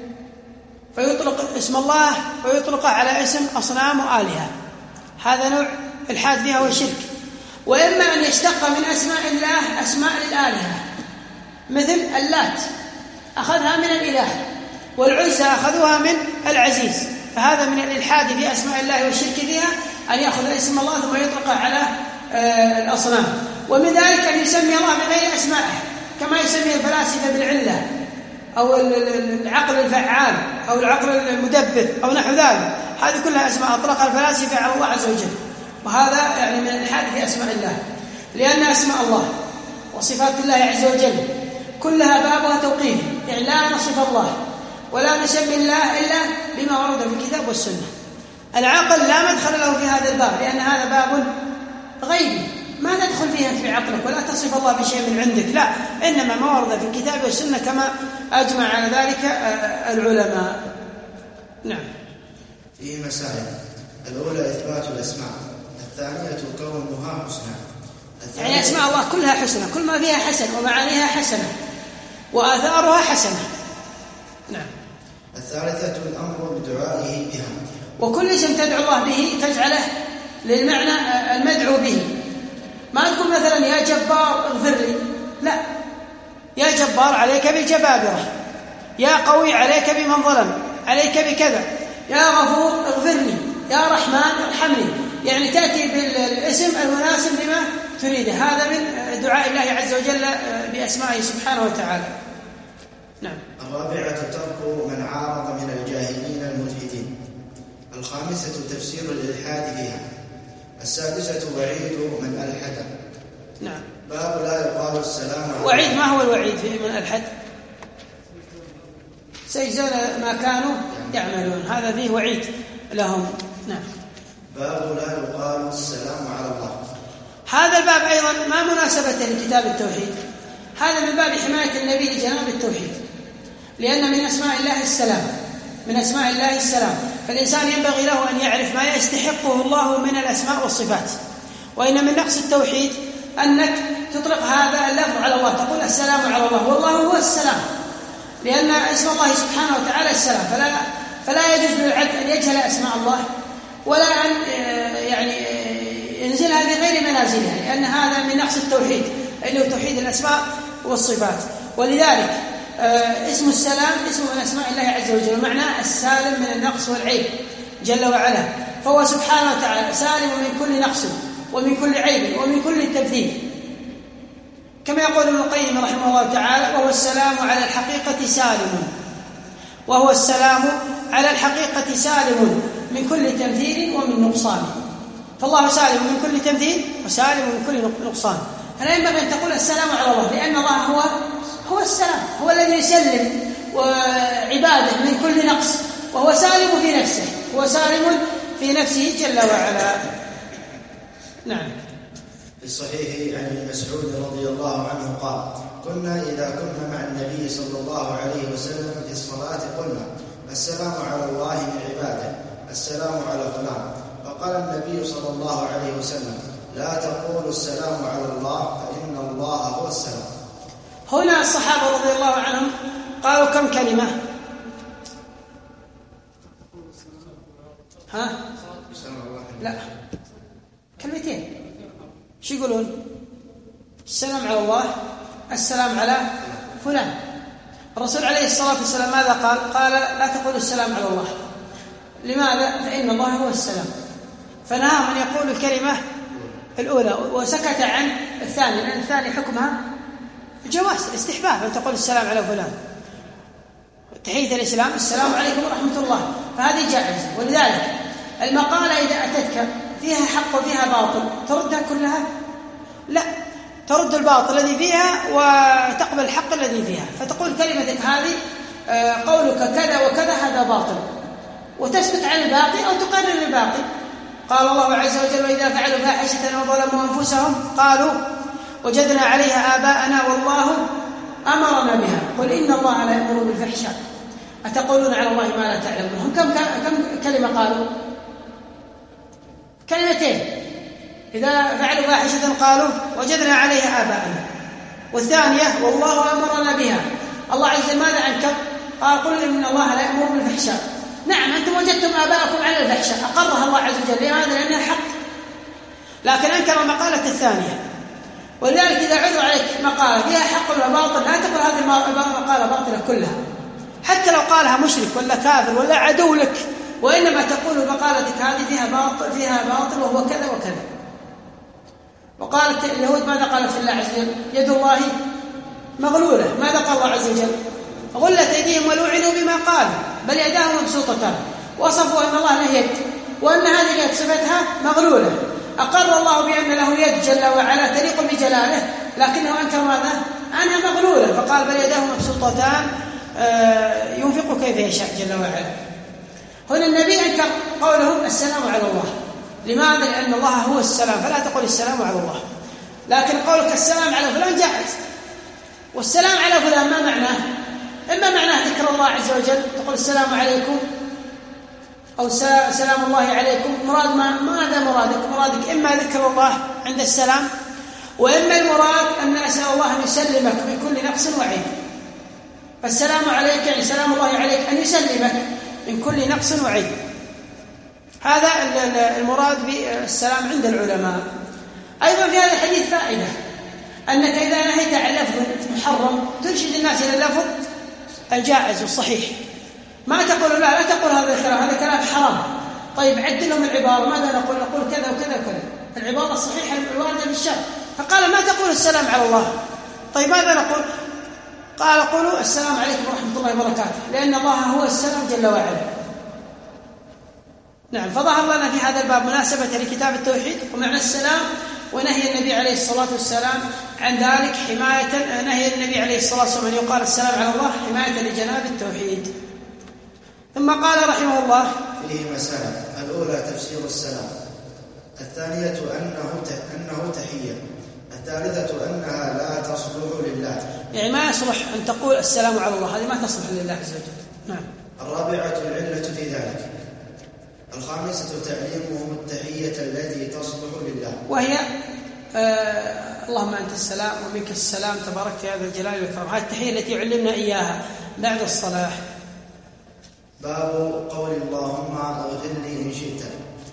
فيطلق اسم الله ويطلق على اسم أصنام وآلهة، هذا نوع الحاد فيها والشرك. وإما أن يشتق من أسماء الله أسماء للآلهة، مثل اللات أخذها من الإله، والعزى أخذوها من العزيز، فهذا من الإلحاد في أسماء الله والشرك فيها، أن يأخذ اسم الله ثم يطلق على الأصنام. ومن ذلك أن يسمي الله بغير أسمائه، كما يسمي الفلاسفة بالعلة أو العقل الفعال أو العقل المدبر أو نحو ذلك، هذه كلها أسماء أطلقها الفلاسفة على الله عز وجل، وهذا يعني من الإلحاد في أسماء الله، لأن أسماء الله وصفات الله عز وجل كلها بابها توقيفي، يعني لا نصف الله ولا نسمي الله إلا بما ورد في الكتاب والسنة. العقل لا مدخل له في هذا الباب، لأن هذا باب غيبي، ما تدخل فيها في عقلك ولا تصف الله بشيء من عندك، لا، إنما ما ورد في الكتاب والسنة كما أجمع على ذلك العلماء. نعم. فيه مسائل: الأولى إثبات الأسماء، الثانية كونها حسنى. يعني أسماء الله كلها حسنى، كل ما فيها حسن ومعانيها حسنة وآثارها حسنة. نعم. الثالثة الأمر بدعائه بها، وكل اسم تدعو الله به تجعله للمعنى المدعو به، ما تقول مثلا يا جبار اغفر لي، لا، يا جبار عليك بالجبابرة، يا قوي عليك بمن ظلم، عليك بكذا، يا غفور اغفر لي، يا رحمن ارحمني، يعني تأتي بالاسم المناسب لما تريده. هذا من دعاء الله عز وجل بأسمائه سبحانه وتعالى. نعم. الرابعة ترك من عارض من الجاهلين الملحدين. الخامسة تفسير الإلحاد فيها. السادسة وعيد من ألحد. نعم. باب لا يقال السلام عليكم. وعيد، ما هو الوعيد في من ألحد؟ سيجزون ما كانوا يعملون، هذا فيه وعيد لهم. نعم. باب لا يقال السلام على الله. هذا الباب أيضا ما مناسبة لكتاب التوحيد، هذا من باب حماية النبي لجناب التوحيد، لأن من أسماء الله السلام، من أسماء الله السلام، فالإنسان ينبغي له أن يعرف ما يستحقه الله من الأسماء والصفات. وإن من نقص التوحيد أنك تطلق هذا اللفظ على الله، تقول السلام على الله، والله هو السلام، لأن اسم الله سبحانه وتعالى السلام، فلا فلا يجوز للعبد أن يجهل أسماء الله، ولا أن يعني ينزلها في غير منازلها، لأن هذا من نقص التوحيد اللي هو توحيد الأسماء والصفات. ولذلك اسم السلام اسم من أسماء الله عز وجل، معناه السالم من النقص والعيب جل وعلا، فهو سبحانه وتعالى سالم من كل نقص ومن كل عيب ومن كل تمثيل، كما يقول ابن القيم رحمه الله تعالى: وهو السلام على الحقيقة سالم وهو السلام على الحقيقة سالم من كل تمثيل ومن نقصان. فالله سالم من كل تمثيل وسالم من كل نقصان. فلا ينبغي أن تقول السلام على الله، لأن الله هو هو السلام، هو الذي يسلم عباده من كل نقص، وهو سالم في نفسه، هو سالم في نفسه جل وعلا. نعم. في الصحيح عن ابن مسعود رضي الله عنه قال: كنا إذا كنا مع النبي صلى الله عليه وسلم في الصلاة قلنا: السلام على الله من عباده، السلام على فلان. فقال النبي صلى الله عليه وسلم: لا تقولوا السلام على الله فإن الله هو السلام. هنا الصحابة رضي الله عنهم قالوا كم كلمة؟ ها؟ لا، كلمتين. شو يقولون؟ السلام على الله، السلام على فلان. الرسول عليه الصلاة والسلام ماذا قال؟ قال: لا تقولوا السلام على الله. لماذا؟ فإن الله هو السلام. فنهى من يقول الكلمة الأولى وسكت عن الثانية، لأن الثانية حكمها الجواز، الاستحباب أن تقول السلام على فلان. تحية الإسلام: السلام عليكم ورحمة الله، فهذه جائزة. ولذلك المقالة إذا أتتك فيها حق وفيها باطل تردها كلها؟ لا، ترد الباطل الذي فيها وتقبل الحق الذي فيها. فتقول كلمتك هذه قولك كذا وكذا هذا باطل، وتسكت عن الباقي أو تقرر الباقي. قال الله عز وجل: وإذا فعلوا فاحشة وظلموا أنفسهم قالوا وجدنا عليها آباءنا والله أمرنا بها قل إن الله لا يأمر بالفحشاء أتقولون على الله ما لا تعلمون. هم كم كم كلمة قالوا؟ كلمتين. إذا فعلوا فاحشة قالوا وجدنا عليها آباءنا، والثانية والله أمرنا بها. الله عز وجل ماذا أنكر؟ قال: قل إن الله لا يأمر بالفحشاء. نعم، أنتم وجدتم آباءكم على الفحشاء، أقرها الله عز وجل. لماذا؟ لأنها حق، لكن أنكر المقالة الثانية. ولذلك إذا عرض عليك مقالة فيها حق ولا باطل لا تقول هذه المقالة باطلة كلها، حتى لو قالها مشرك ولا كافر ولا عدو لك، وإنما تقول مقالتك هذه فيها باطل فيها باطل وهو كذا وكذا. وقالت اليهود ماذا قالت في الله عز وجل؟ يد الله مغلولة. ماذا قال الله عز وجل؟ غلت أيديهم ولعنوا بما قالوا بل يداه مبسوطتان. وصفوا أن الله له يد وأن هذه اليد صفتها مغلولة. أقر الله بأن له يد جل وعلا تليق بجلاله، لكنه أنكر ماذا؟ أنها مغلولة، فقال بل يداه مبسوطتان ينفق كيف يشاء جل وعلا. هنا النبي أنكر قولهم السلام على الله. لماذا؟ لأن الله هو السلام، فلا تقول السلام على الله. لكن قولك السلام على فلان جائز. والسلام على فلان ما معناه؟ إما معناه ذكر الله عز وجل، تقول السلام عليكم أو سلام الله عليكم. مراد ما ماذا مرادك؟ مرادك إما ذكر الله عند السلام، وإما المراد أن أسأل الله أن يسلمك من كل نقص وعيب. فالسلام عليك يعني سلام الله عليك أن يسلمك من كل نقص وعيب. هذا المراد بالسلام عند العلماء. أيضا في هذا الحديث فائدة أنك إذا نهيت عن لفظ محرم ترشد الناس إلى اللفظ الجائز والصحيح. ما تقول لا لا تقول هذا الكلام، هذا كلام حرام. طيب عد لهم العبارة، ماذا نقول؟ نقول كذا وكذا وكذا، العبارة الصحيحة الواردة بالشرع. فقال ما تقول السلام على الله. طيب ماذا نقول؟ قال قولوا السلام عليكم ورحمة الله وبركاته، لأن الله هو السلام جل وعلا. نعم. فظهر لنا في هذا الباب مناسبة لكتاب التوحيد ومعنى السلام، ونهي النبي عليه الصلاة والسلام عن ذلك حماية، نهي النبي عليه الصلاة والسلام أن يقال السلام على الله حماية لجناب التوحيد. ثم قال رحمه الله: فيه مسائل. الأولى تفسير السلام، الثانية أنه أنه تحية، الثالثة أنها لا تصلح لله، يعني ما يصلح أن تقول السلام على الله، هذه ما تصلح لله عز وجل. نعم. الرابعة العلة في ذلك، الخامسة تعليمهم التحية التي تصلح لله، وهي آه اللهم أنت السلام ومنك السلام تبارك يا ذا الجلال والإكرام. هذه التحية التي علمنا إياها بعد الصلاة. باب قول اللهم اغفر لي إن شئت.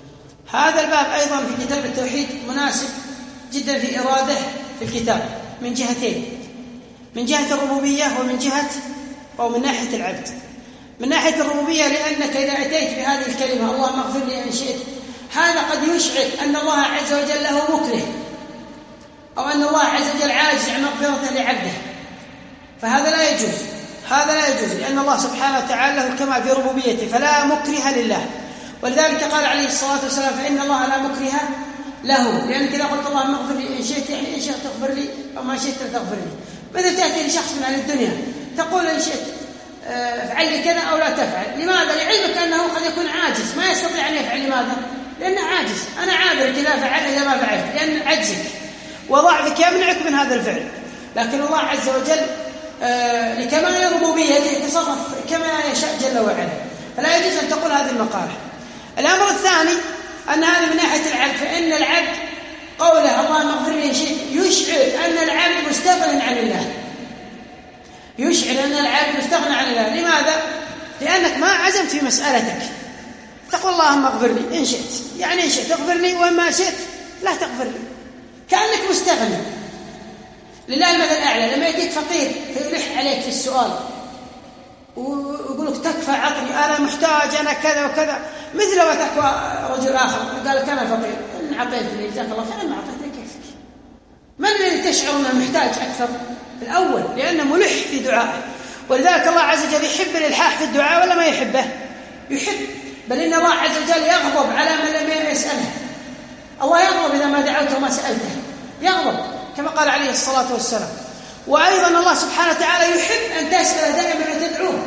هذا الباب أيضا في كتاب التوحيد مناسب جدا في إراده في الكتاب من جهتين، من جهة الربوبية ومن جهة أو من ناحية العبد. من ناحية الربوبية لأنك إذا أتيت بهذه الكلمة اللهم اغفر لي إن شئت، هذا قد يشعر أن الله عز وجل له مكره، أو أن الله عز وجل عاجز عن مغفرته لعبده، فهذا لا يجوز، هذا لا يجوز، لأن الله سبحانه وتعالى له الكمال في ربوبيته فلا مكره لله. ولذلك قال عليه الصلاة والسلام فإن الله لا مكره له، لأنك إذا قلت اللهم اغفر لي إن شئت يعني إن شئت تغفر لي أو ما شئت لا تغفر لي. مثل تأتي لشخص من أهل الدنيا تقول إن شئت افعل لي كذا أو لا تفعل، لماذا؟ لعلمك أنه قد يكون عاجز ما يستطيع أن يفعل. لماذا؟ لأنه عاجز. أنا عابر إذا فعل إذا ما فعلت، لأن عجزك وضعفك يمنعك من هذا الفعل. لكن الله عز وجل آه لكمال ربوبيته يتصرف كما يشاء جل وعلا، فلا يجوز أن تقول هذه المقالة. الأمر الثاني أن هذا من ناحية العبد، فإن العبد قوله اللهم اغفر لي إن شئت يشعر أن العبد مستغن عن الله، يشعر أن العبد مستغنى عن الله. لماذا؟ لأنك ما عزمت في مسألتك، تقول اللهم اغفر لي إن شئت، يعني إن شئت اغفر لي وما شئت لا تغفر لي، كأنك مستغني. لله المثل الأعلى، لما يجيك فقير فيلح عليك في السؤال ويقول لك تكفى عطني أنا محتاج أنا كذا وكذا، مثل ما تكفى رجل آخر قال لك أنا فقير إن عطيتني جزاك الله خير ما عطيتني كيفك. من الذي تشعر أنه محتاج أكثر؟ الأول، لأنه ملح في دعائه. ولذلك الله عز وجل يحب الإلحاح في الدعاء ولا ما يحبه؟ يحب، بل إن الله عز وجل يغضب على من لم يسأله. الله يغضب إذا ما دعوته وما سألته، يغضب كما قال عليه الصلاة والسلام. وأيضا الله سبحانه وتعالى يحب أن تسأل دائما وتدعوه،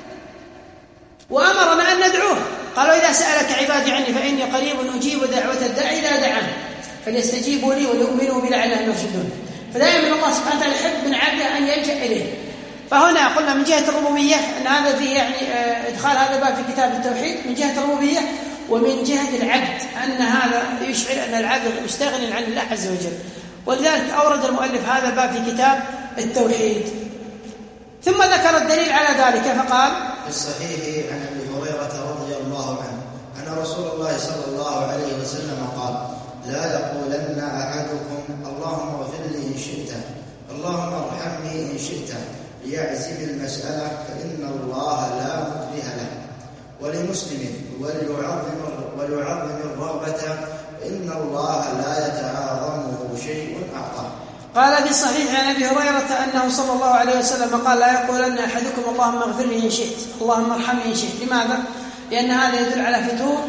وأمرنا أن ندعوه. قالوا إذا سألك عبادي عني فإني قريب أجيب دعوة الداعي إذا دعان فليستجيبوا لي وليؤمنوا بي لعلهم يرشدون. فدائما الله سبحانه وتعالى يحب من عبده أن يلجأ إليه. فهنا قلنا من جهة الربوبية أن هذا فيه يعني إدخال هذا الباب في كتاب التوحيد من جهة الربوبية، ومن جهة العبد أن هذا يشعر أن العبد مستغن عن الله عز وجل. ولذلك أورد المؤلف هذا الباب في كتاب التوحيد. ثم ذكر الدليل على ذلك فقال: في الصحيح عن أبي هريرة رضي الله عنه أن رسول الله صلى الله عليه وسلم قال: لا يقولن أحدكم اللهم اغفر لي إن شئت، اللهم ارحمني إن شئت، ليعزم المسألة فإن الله لا مكره له. ولمسلم: وليعظم وليعظم الرغبة فإن الله لا يتعاظمه شيء أعظم. قال في الصحيح عن أبي هريرة أنه صلى الله عليه وسلم قال: لا يقولن أحدكم اللهم اغفر لي إن شئت، اللهم ارحمني إن شئت. لماذا؟ لأن هذا يدل على فتور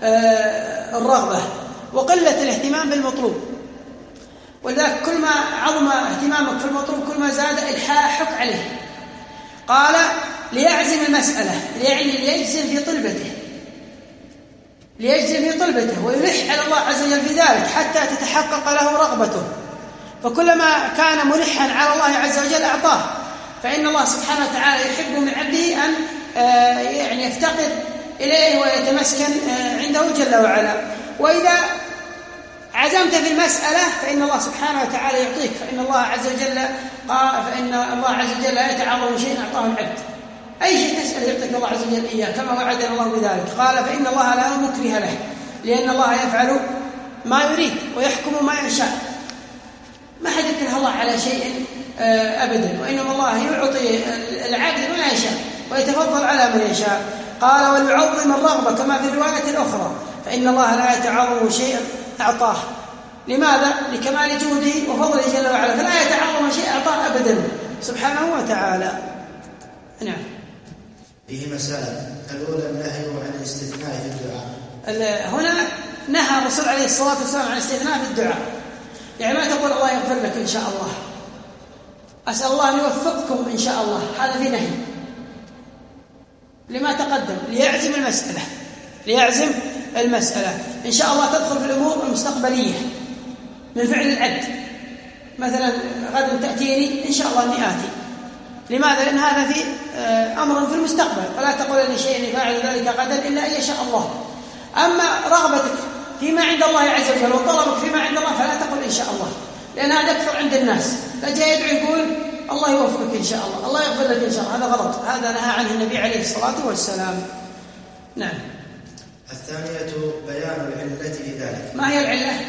الرغبة وقلة الاهتمام بالمطلوب. ولذلك كل ما عظم اهتمامك في المطلوب كل ما زاد إلحاحك عليه. قال: ليعزم المسألة، يعني ليجزم في طلبته، ليجزم في طلبته ويلح على الله عز وجل في ذلك حتى تتحقق له رغبته. فكلما كان ملحا على الله عز وجل أعطاه. فإن الله سبحانه وتعالى يحب من عبده أن يعني يفتقر إليه ويتمسكن عنده جل وعلا. وإذا عزمت في المسألة فإن الله سبحانه وتعالى يعطيك، فإن الله عز وجل قال فإن الله عز وجل لا يتعاظم شيء أعطاه العبد. أي شيء تسأل يعطيك الله عز وجل إياه كما وعدنا الله بذلك. قال: فإن الله لا مكره له، لأن الله يفعل ما يريد ويحكم ما يشاء. ما حد يكره الله على شيء أبدا، وإنما الله يعطي العبد ما يشاء ويتفضل على من يشاء. قال: وليعظم الرغبة كما في الرواية الأخرى فإن الله لا يتعاظم شيئا أعطاه. لماذا؟ لكمال جوده وفضله جل وعلا، فلا يتعاظم شيء أعطاه أبدا سبحانه وتعالى. نعم. فيه مسألة الأولى النهي عن الاستثناء في الدعاء. هنا نهى الرسول عليه الصلاة والسلام عن الاستثناء في الدعاء، يعني ما تقول الله يغفر لك إن شاء الله، أسأل الله أن يوفقكم إن شاء الله، هذا في نهي لما تقدم. ليعزم المسألة، ليعزم المسألة. إن شاء الله تدخل في الأمور المستقبلية من فعل العبد، مثلا غدا تأتيني إن شاء الله أني آتي. لماذا؟ لأن هذا في أمر في المستقبل، فلا تقول أن شيء فاعل ذلك غدا إلا أن يشاء الله. أما رغبتك فيما عند الله عز وجل وطلبك فيما عند الله فلا تقل إن شاء الله، لأن هذا أكثر عند الناس. فجاء يدعو يقول الله يوفقك إن شاء الله، الله يغفر لك إن شاء الله، هذا غلط، هذا نهى عنه النبي عليه الصلاة والسلام. نعم. الثانية بيان العلة لذلك. ما هي العلة؟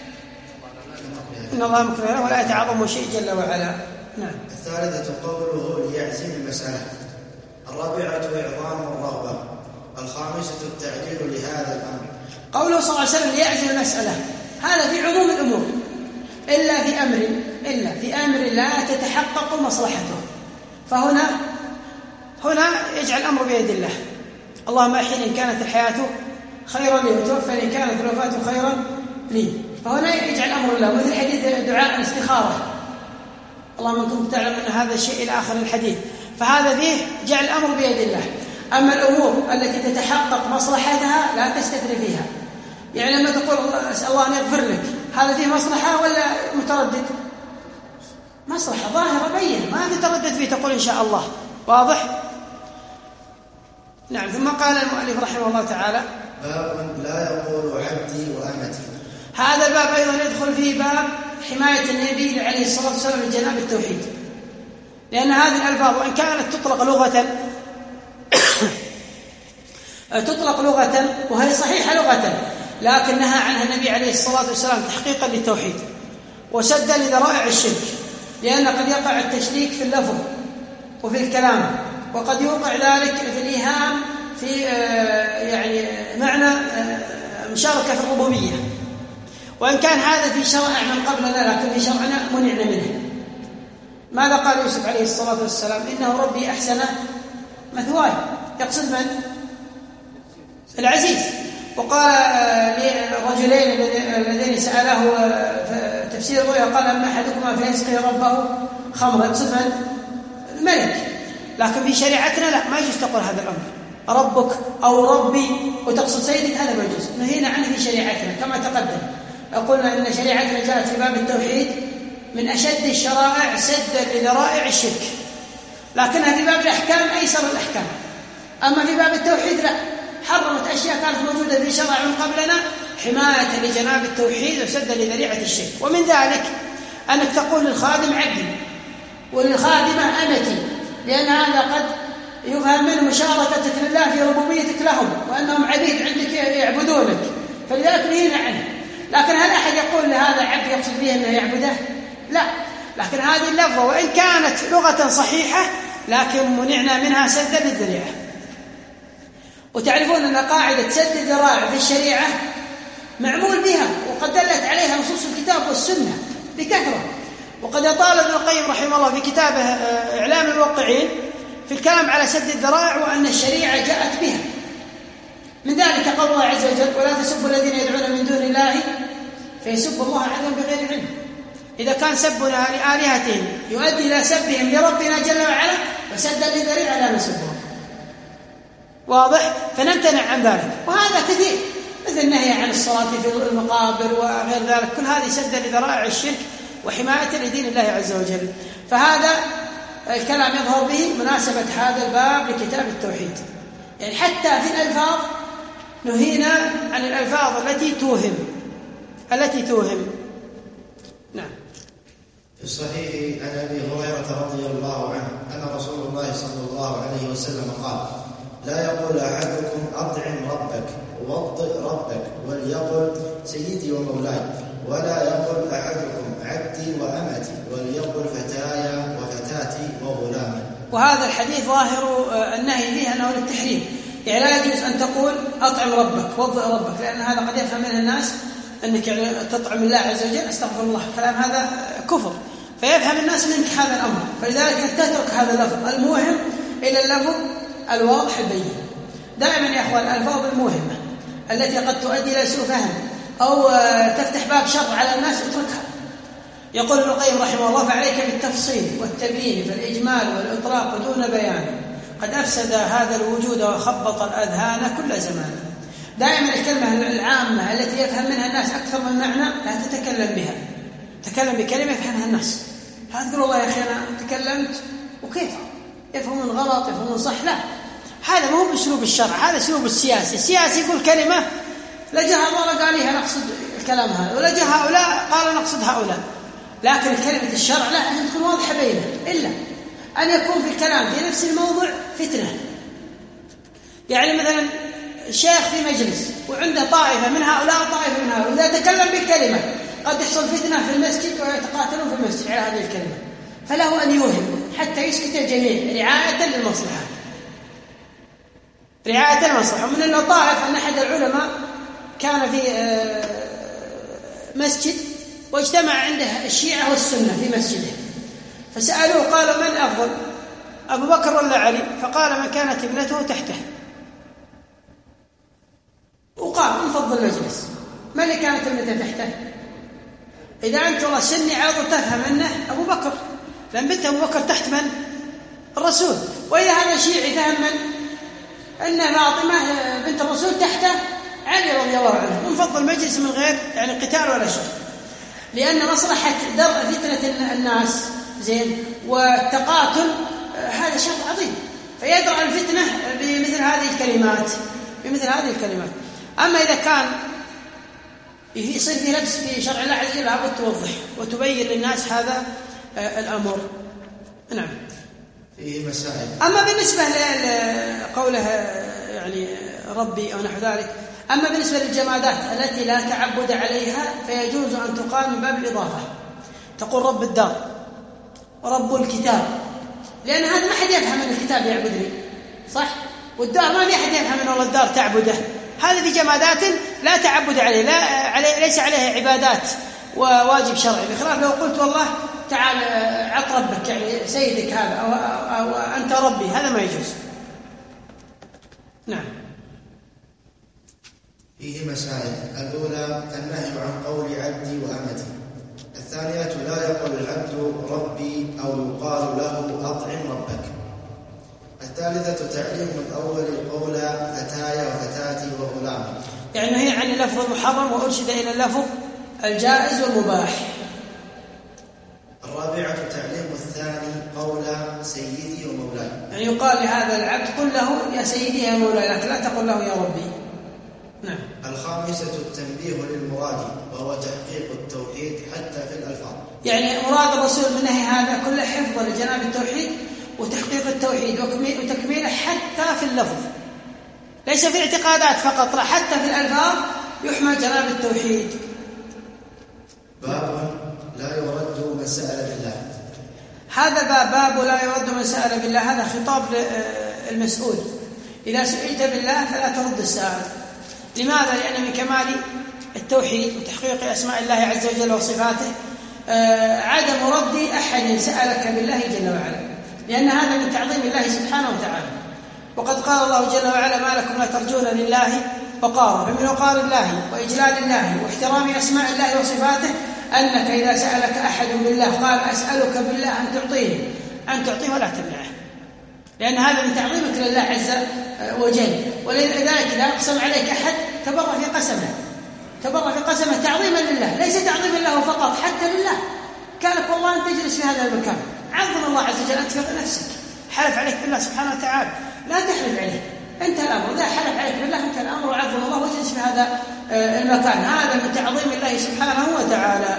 إن الله مكره ولا يتعظم شيء جل وعلا. نعم. الثالثة قوله ليعزم المسألة. الرابعة إعظام الرغبة. الخامسة التعليل لهذا الأمر. قوله صلى الله عليه وسلم ليعزم المسألة، هذا في عموم الأمور إلا في أمر إلا في أمر لا تتحقق مصلحته، فهنا هنا يجعل الأمر بيد الله. اللهم أحيني إن كانت الحياة خيرا لي وتوفني إن كانت الوفاة خيرا لي، فهنا يجعل الأمر الله، مثل حديث دعاء الاستخارة، اللهم إن كنت تعلم أن هذا الشيء إلى آخر الحديث، فهذا فيه جعل الأمر بيد الله. أما الأمور التي تتحقق مصلحتها لا تستثني فيها، يعني لما تقول أسأل الله أن يغفر لك، هذا فيه مصلحة ولا متردد؟ مصلحة ظاهرة بين، ما تتردد فيه، تقول إن شاء الله. واضح؟ نعم. ثم قال المؤلف رحمه الله تعالى باب لا يقول عبدي وأمتي. هذا الباب أيضا يدخل فيه باب حماية النبي عليه الصلاة والسلام من جناب التوحيد، لأن هذه الألفاظ وإن كانت تطلق لغة تطلق لغة وهي صحيحة لغة، لكن نهى عنها النبي عليه الصلاة والسلام تحقيقا للتوحيد وسدا لذرائع الشرك، لأن قد يقع التشريك في اللفظ وفي الكلام، وقد يوقع ذلك في الإيهام في يعني معنى مشاركة في الربوبية، وإن كان هذا في شرع من قبلنا لكن في شرعنا منعنا منه. ماذا قال يوسف عليه الصلاة والسلام؟ إنه ربي أحسن مثواي، يقصد من؟ العزيز. وقال للرجلين الذين سأله تفسير الرؤيا قال أما أحدكما فيسقي ربه خمرا، يقصد من؟ الملك. لكن في شريعتنا لا، ما يجوز تقول هذا الأمر ربك أو ربي وتقصد سيدك، هذا ما يجوز، نهينا عنه في شريعتنا كما تقدم. قلنا إن شريعتنا جاءت في باب التوحيد من أشد الشرائع سدا لذرائع الشرك، لكنها في باب الأحكام أيسر الأحكام. أما في باب التوحيد لا، حرمت أشياء كانت موجودة في شرع من قبلنا حماية لجناب التوحيد وسدا لذريعة الشرك. ومن ذلك أنك تقول للخادم عبدي وللخادمة أمتي، لأن هذا قد يفهم منه مشاركتك لله في ربوبيتك لهم وأنهم عبيد عندك يعبدونك، فلذلك نهينا عنه. لكن هل أحد يقول لهذا عبد يقصد به أنه يعبده؟ لا. لكن هذه اللفظة وإن كانت لغة صحيحة لكن منعنا منها سدا للذريعة. وتعرفون أن قاعدة سد الذرائع في الشريعة معمول بها وقد دلت عليها نصوص الكتاب والسنة بكثرة. وقد أطال ابن القيم رحمه الله في كتابه إعلام الموقعين في الكلام على سد الذرائع وأن الشريعة جاءت بها. من ذلك قول الله عز وجل ولا تسبوا الذين يدعون من دون الله فيسبوا الله عدوا بغير علم. إذا كان سبنا لآلهتهم يؤدي إلى سبهم لربنا جل وعلا فسدا لذريعة لا نسبهم. واضح؟ فنمتنع عن ذلك. وهذا كثير، مثل النهي عن الصلاة في المقابر وغير ذلك، كل هذه سدا لذرائع الشرك وحماية لدين الله عز وجل. فهذا الكلام يظهر به مناسبة هذا الباب لكتاب التوحيد، يعني حتى في الألفاظ نهينا عن الألفاظ التي توهم التي توهم نعم. في الصحيح عن أبي هريرة رضي الله عنه أن رسول الله صلى الله عليه وسلم قال لا يقول أحدكم أطعم ربك ووضئ ربك وليقل سيدي ومولاي، ولا يقل أحدكم عبدي وأمتي وليقل فتايا وفتاتي وغلامي. وهذا الحديث ظاهر النهي فيه أنه للتحريم، يعني لا يجوز أن تقول أطعم ربك ووضئ ربك، لأن هذا قد يفهم منه الناس أنك يعني تطعم الله عز وجل، استغفر الله، كلام هذا كفر، فيفهم الناس منك هذا الأمر. فلذلك تترك هذا اللفظ الموهم إلى اللفظ الواضح البين. دائما يا أخوان الألفاظ الموهمة التي قد تؤدي إلى سوء فهم أو تفتح باب شر على الناس اتركها. يقول ابن القيم رحمه الله فعليك بالتفصيل والتبيين فالإجمال والإطلاق دون بيان قد أفسد هذا الوجود وخبط الأذهان كل زمان. دائما الكلمة العامة التي يفهم منها الناس أكثر من معنى لا تتكلم بها، تكلم بكلمة يفهمها الناس، لا تقول والله يا أخي أنا تكلمت وكيف يفهمون غلط يفهمون صح، لا، هذا ما هو بأسلوب الشرع، هذا أسلوب السياسي. السياسي يقول كلمة لجأ هذول قال لها نقصد الكلام هذا، ولجأ هؤلاء قال نقصد هؤلاء، لكن كلمة الشرع لا أن تكون واضحة بينه، إلا أن يكون في الكلام في نفس الموضوع فتنة. يعني مثلا شيخ في مجلس وعنده طائفة من هؤلاء وطائفة من هؤلاء، وإذا تكلم بكلمة قد يحصل فتنة في المسجد ويتقاتلون في المسجد على هذه الكلمة، فله أن يوهم حتى يسكت الجميع رعاية للمصلحة، رعاية للمصلحة. ومن اللطائف أن أحد العلماء كان في مسجد واجتمع عنده الشيعة والسنة في مسجده، فسألوه قالوا من أفضل أبو بكر ولا علي؟ فقال من كانت ابنته تحته، وقال نفضل المجلس. من اللي كانت ابنته تحته؟ إذا أنت والله سني عاض تفهم أنه أبو بكر، لأن بنت أبو بكر تحت من؟ الرسول. وإذا هذا شيعي فهم من؟ أن فاطمة بنت الرسول تحته علي رضي الله عنه، ونفضل المجلس من غير يعني قتال ولا شيء، لأن مصلحة درء فتنة الناس زين والتقاتل هذا شيء عظيم، فيدرأ الفتنة بمثل هذه الكلمات بمثل هذه الكلمات. أما إذا كان يصير في لبس في شرع الله عز وجل لابد توضح وتبين للناس هذا الأمر. نعم. فيه مسائل. أما بالنسبة لقوله يعني ربي أو نحو ذلك، أما بالنسبة للجمادات التي لا تعبد عليها فيجوز أن تقال من باب الإضافة، تقول رب الدار ورب الكتاب، لأن هذا ما حد يفهم أن الكتاب يعبدني، صح؟ والدار ما في أحد يفهم أن والله الدار تعبده. هذه في جمادات لا تعبد عليه، لا عليه ليس عليها عبادات وواجب شرعي، بخلاف لو قلت والله تعال عط ربك يعني سيدك هذا أو, أو, أو أنت ربي، هذا ما يجوز. نعم. فيه مسائل. الأولى النهي عن قول عبدي وأمتي. الثانية لا يقول العبد ربي أو يقال له أطعم ربك. الثالثة تعليم من أول قول فتايا وفتاتي وغلام، يعني هي عن اللفظ المحرم وأرشد إلى اللفظ الجائز والمباح. الرابعة تعليم الثاني قول سيدي ومولاي، يعني يقال لهذا العبد قل له يا سيدي يا مولاي، لكن لا تقل له يا ربي. نعم. الخامسة التنبيه للمراد وهو تحقيق التوحيد حتى في الألفاظ، يعني مراد الرسول من نهي هذا كله حفظا لجناب التوحيد وتحقيق التوحيد وتكميله حتى في اللفظ، ليس في الاعتقادات فقط، لا حتى في الألفاظ يحمل جناب التوحيد. باب لا يرد من سأل بالله. هذا باب باب لا يرد من سأل بالله، هذا خطاب للمسؤول. إذا سئلت بالله فلا ترد السائل. لماذا؟ لأن من كمال التوحيد وتحقيق أسماء الله عز وجل وصفاته عدم رد أحد سألك بالله جل وعلا، لأن هذا من تعظيم الله سبحانه وتعالى. وقد قال الله جل وعلا ما لكم لا ترجون لله وقارا، فمن وقار الله وإجلال الله واحترام أسماء الله وصفاته أنك إذا سألك أحد بالله قال أسألك بالله أن تعطيه أن تعطيه ولا تمنعه، لأن هذا من تعظيمك لله عز وجل. ولذلك إذا أقسم عليك أحد تبرأ في قسمه تبرأ في قسمه تعظيما لله، ليس تعظيما له فقط، حتى لله. كانك والله أن تجلس في هذا المكان، عظم الله عز وجل، أنت في نفسك حلف عليك بالله سبحانه وتعالى، لا تحلف عليه، انتهى الأمر. إذا حلف عليك بالله انتهى الأمر، وعظم الله واجلس في هذا المكان، هذا من تعظيم الله سبحانه وتعالى.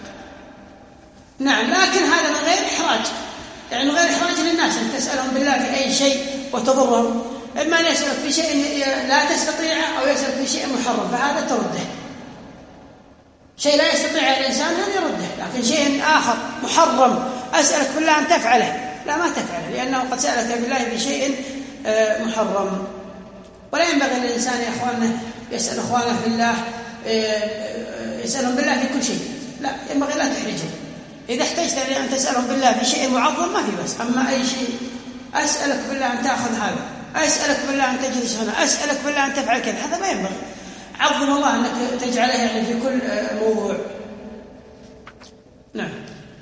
نعم. لكن هذا من غير إحراج، يعني من غير إحراج للناس، أن تسألهم بالله في أي شيء وتضرهم، إما أن يسألك في شيء لا تستطيعه أو يسألك في شيء محرم، فهذا ترده. شيء لا يستطيع الإنسان هذا يرده، لكن شيء آخر محرم أسألك بالله أن تفعله، لا ما تفعله، لأنه قد سألك بالله في شيء محرم. ولا ينبغي للإنسان يا أخواننا يسأل أخوانه بالله يسألهم بالله في كل شيء، لا، ينبغي لا تحرجهم. إذا احتجت أن تسألهم بالله في شيء معظم ما في بس، أما أي شيء أسألك بالله أن تأخذ هذا، أسألك بالله أن تجلس هنا، أسألك بالله أن تفعل كذا، هذا ما ينبغي. عظم الله أنك تجعله يعني في كل موضوع. نعم.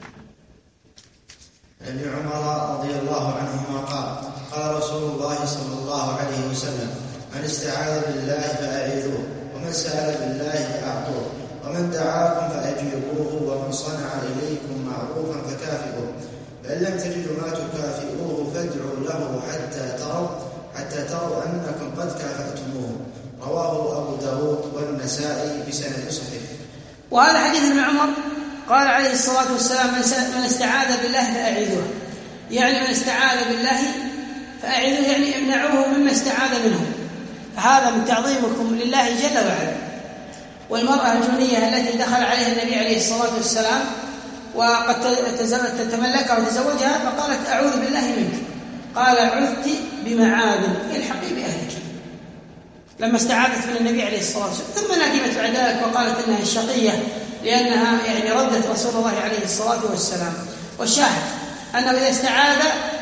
ابن عمر رضي الله عنهما قال قال رسول الله صلى الله عليه وسلم من استعاذ بالله فأعيذوه، ومن سأل بالله فأعطوه، ومن دعاكم فأجيبوه، ومن صنع إليكم معروفا فكافئوه، فإن لم تجدوا ما تكافئوه فادعوا له حتى تروا حتى تروا أنكم قد كافأتموه. رواه أبو داود والنسائي بسند صحيح. وهذا حديث ابن عمر قال عليه الصلاة والسلام من استعاذ بالله فأعيذوه، يعني من استعاذ بالله فأعيذوه، يعني امنعوه مما استعاذ منه. فهذا من تعظيمكم لله جل وعلا. والمرأة الجنية التي دخل عليها النبي عليه الصلاة والسلام وقد تتملكها وتزوجها فقالت أعوذ بالله منك، قال عذت بمعاذ الحقي بأهلك، لما استعاذت من النبي عليه الصلاة والسلام. ثم ندمت بعد ذلك وقالت أنها الشقية لأنها يعني ردت رسول الله عليه الصلاة والسلام. والشاهد أنه إذا استعاذ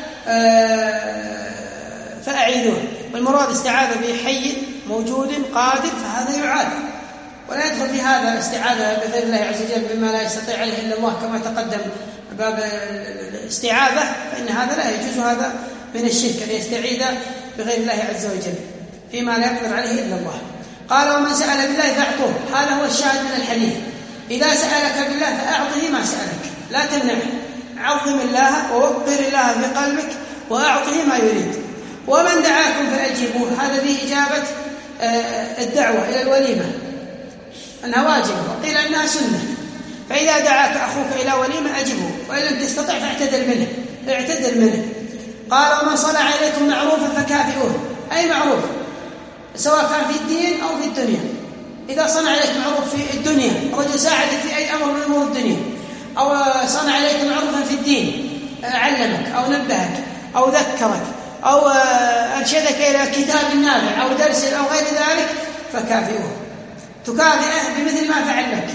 فأعيذوه، والمراد استعاذ بحي موجود قادر فهذا يعاد، ولا يدخل في هذا الاستعاذة بغير الله عز وجل بما لا يستطيع عليه إلا الله كما تقدم باب الاستعاذة، فإن هذا لا يجوز، هذا من الشرك أن يستعيذ بغير الله عز وجل فيما لا يقدر عليه إلا الله. قال ومن سأل بالله فأعطوه، هذا هو الشاهد من الحديث. إذا سألك بالله فأعطه ما سألك، لا تمنعه، عظم الله ووقر الله في قلبك وأعطه ما يريد. ومن دعاكم فأجيبوه، هذا به إجابة الدعوة إلى الوليمة أنها واجبة، وقيل أنها سنة. فإذا دعاك أخوك إلى وليمة أجبه، وإن لم تستطع فاعتذر منه اعتذر منه. قال ومن صنع إليكم معروفا فكافئوه، أي معروف سواء كان في الدين أو في الدنيا. إذا صنع إليك معروف في الدنيا، رجل ساعدك في أي أمر من أمور الدنيا، أو صنع إليك معروفا في الدين، علمك أو نبهك أو ذكرك أو أرشدك إلى كتاب نافع أو درس أو غير ذلك فكافئوه، تكافئه بمثل ما فعل لك.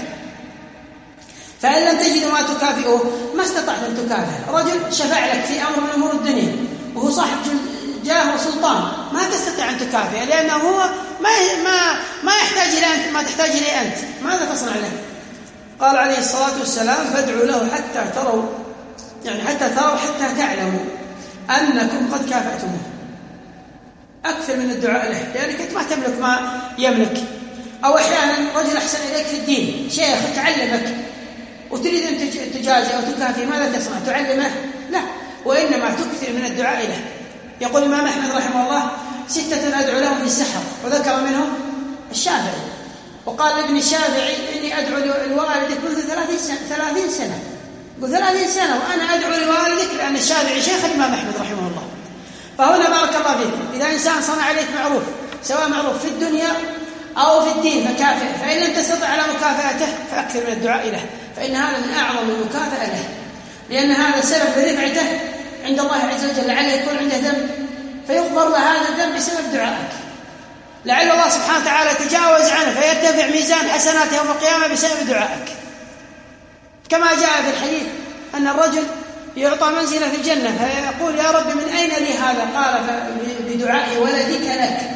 فإن لم تجد ما تكافئه ما استطعت أن تكافئه. رجل شفع لك في أمر من أمور الدنيا وهو صاحب جاه وسلطان، ما تستطيع أن تكافئه لأنه هو ما ما ما يحتاج إلى أنت، ما تحتاج إليه أنت، ماذا تصنع له؟ قال عليه الصلاة والسلام فادعوا له حتى تروا، يعني حتى تروا حتى تعلموا أنكم قد كافأتموه. أكثر من الدعاء له، لأنك أنت ما تملك ما يملك. أو أحيانا رجل أحسن إليك في الدين، شيخ تعلمك وتريد أن تجازي أو تكافي، ماذا تصنع؟ تعلمه؟ لا، وإنما تكثر من الدعاء له. يقول الإمام أحمد رحمه الله ستة أدعو لهم في السحر، وذكر منهم الشافعي، وقال لابن الشافعي إني أدعو لوالدك منذ ثلاثين سنة، قل ثلاثين سنة وأنا أدعو لوالدك، لأن الشافعي شيخ الإمام أحمد رحمه الله. فهنا بارك الله فيكم، إذا إنسان صنع عليك معروف سواء معروف في الدنيا أو في الدين فكافئ، فإن لم تستطع على مكافأته فأكثر من الدعاء له، فإن هذا من أعظم المكافأة له، لأن هذا سبب لرفعته عند الله عز وجل. لعله يكون عنده ذنب فيغفر له هذا الذنب بسبب دعائك، لعل الله سبحانه وتعالى تجاوز عنه فيرتفع ميزان حسناته يوم القيامة بسبب دعائك. كما جاء في الحديث أن الرجل يعطى منزلة في الجنة فيقول يا رب من أين لي هذا؟ قال بدعاء ولدك لك،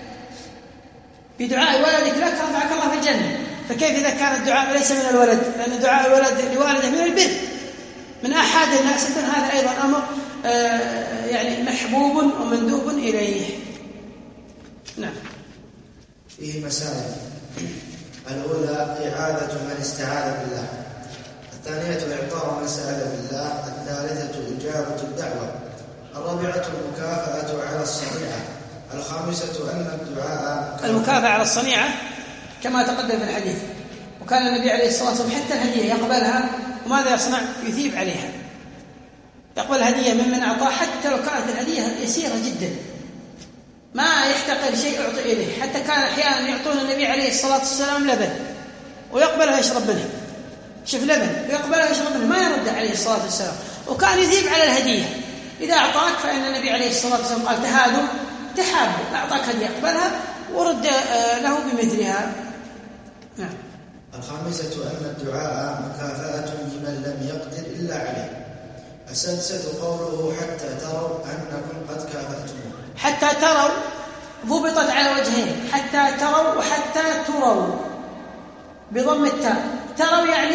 بدعاء ولدك لك رفعك الله في الجنة. فكيف إذا كان الدعاء ليس من الولد؟ لأن دعاء الولد لوالده من البر، من أحد الناس، يكون هذا أيضا أمر آه يعني محبوب ومندوب إليه. نعم. فيه مسائل. الأولى إعادة من استعاذ بالله، الثانية إعطاء من سأل بالله، الثالثة إجابة الدعوة، الرابعة المكافأة على الصنيعة، الخامسة أن الدعاء المكافأة على الصنيعة كما تقدم في الحديث. وكان النبي عليه الصلاة والسلام حتى الهدية يقبلها، وماذا يصنع؟ يثيب عليها، يقبل الهدية ممن أعطاه حتى لو كانت الهدية يسيرة جدا، ما يحتقر شيء يعطي إليه. حتى كان أحيانا يعطون النبي عليه الصلاة والسلام لبن ويقبله يشرب منه، شوف لبن ويقبله يشرب منه، ما يرد عليه الصلاة والسلام، وكان يثيب على الهدية. إذا أعطاك فإن النبي عليه الصلاة والسلام قال تهادوا تحابوا، أعطاك هدية اقبلها ورد له بمثلها. نعم. الخامسة أن الدعاء مكافأة لمن لم يقدر إلا عليه. السادسة قوله حتى تروا أنكم قد كافأتموه. حتى تروا ضبطت على وجهين، حتى تروا وحتى تروا بضم التاء. تروا يعني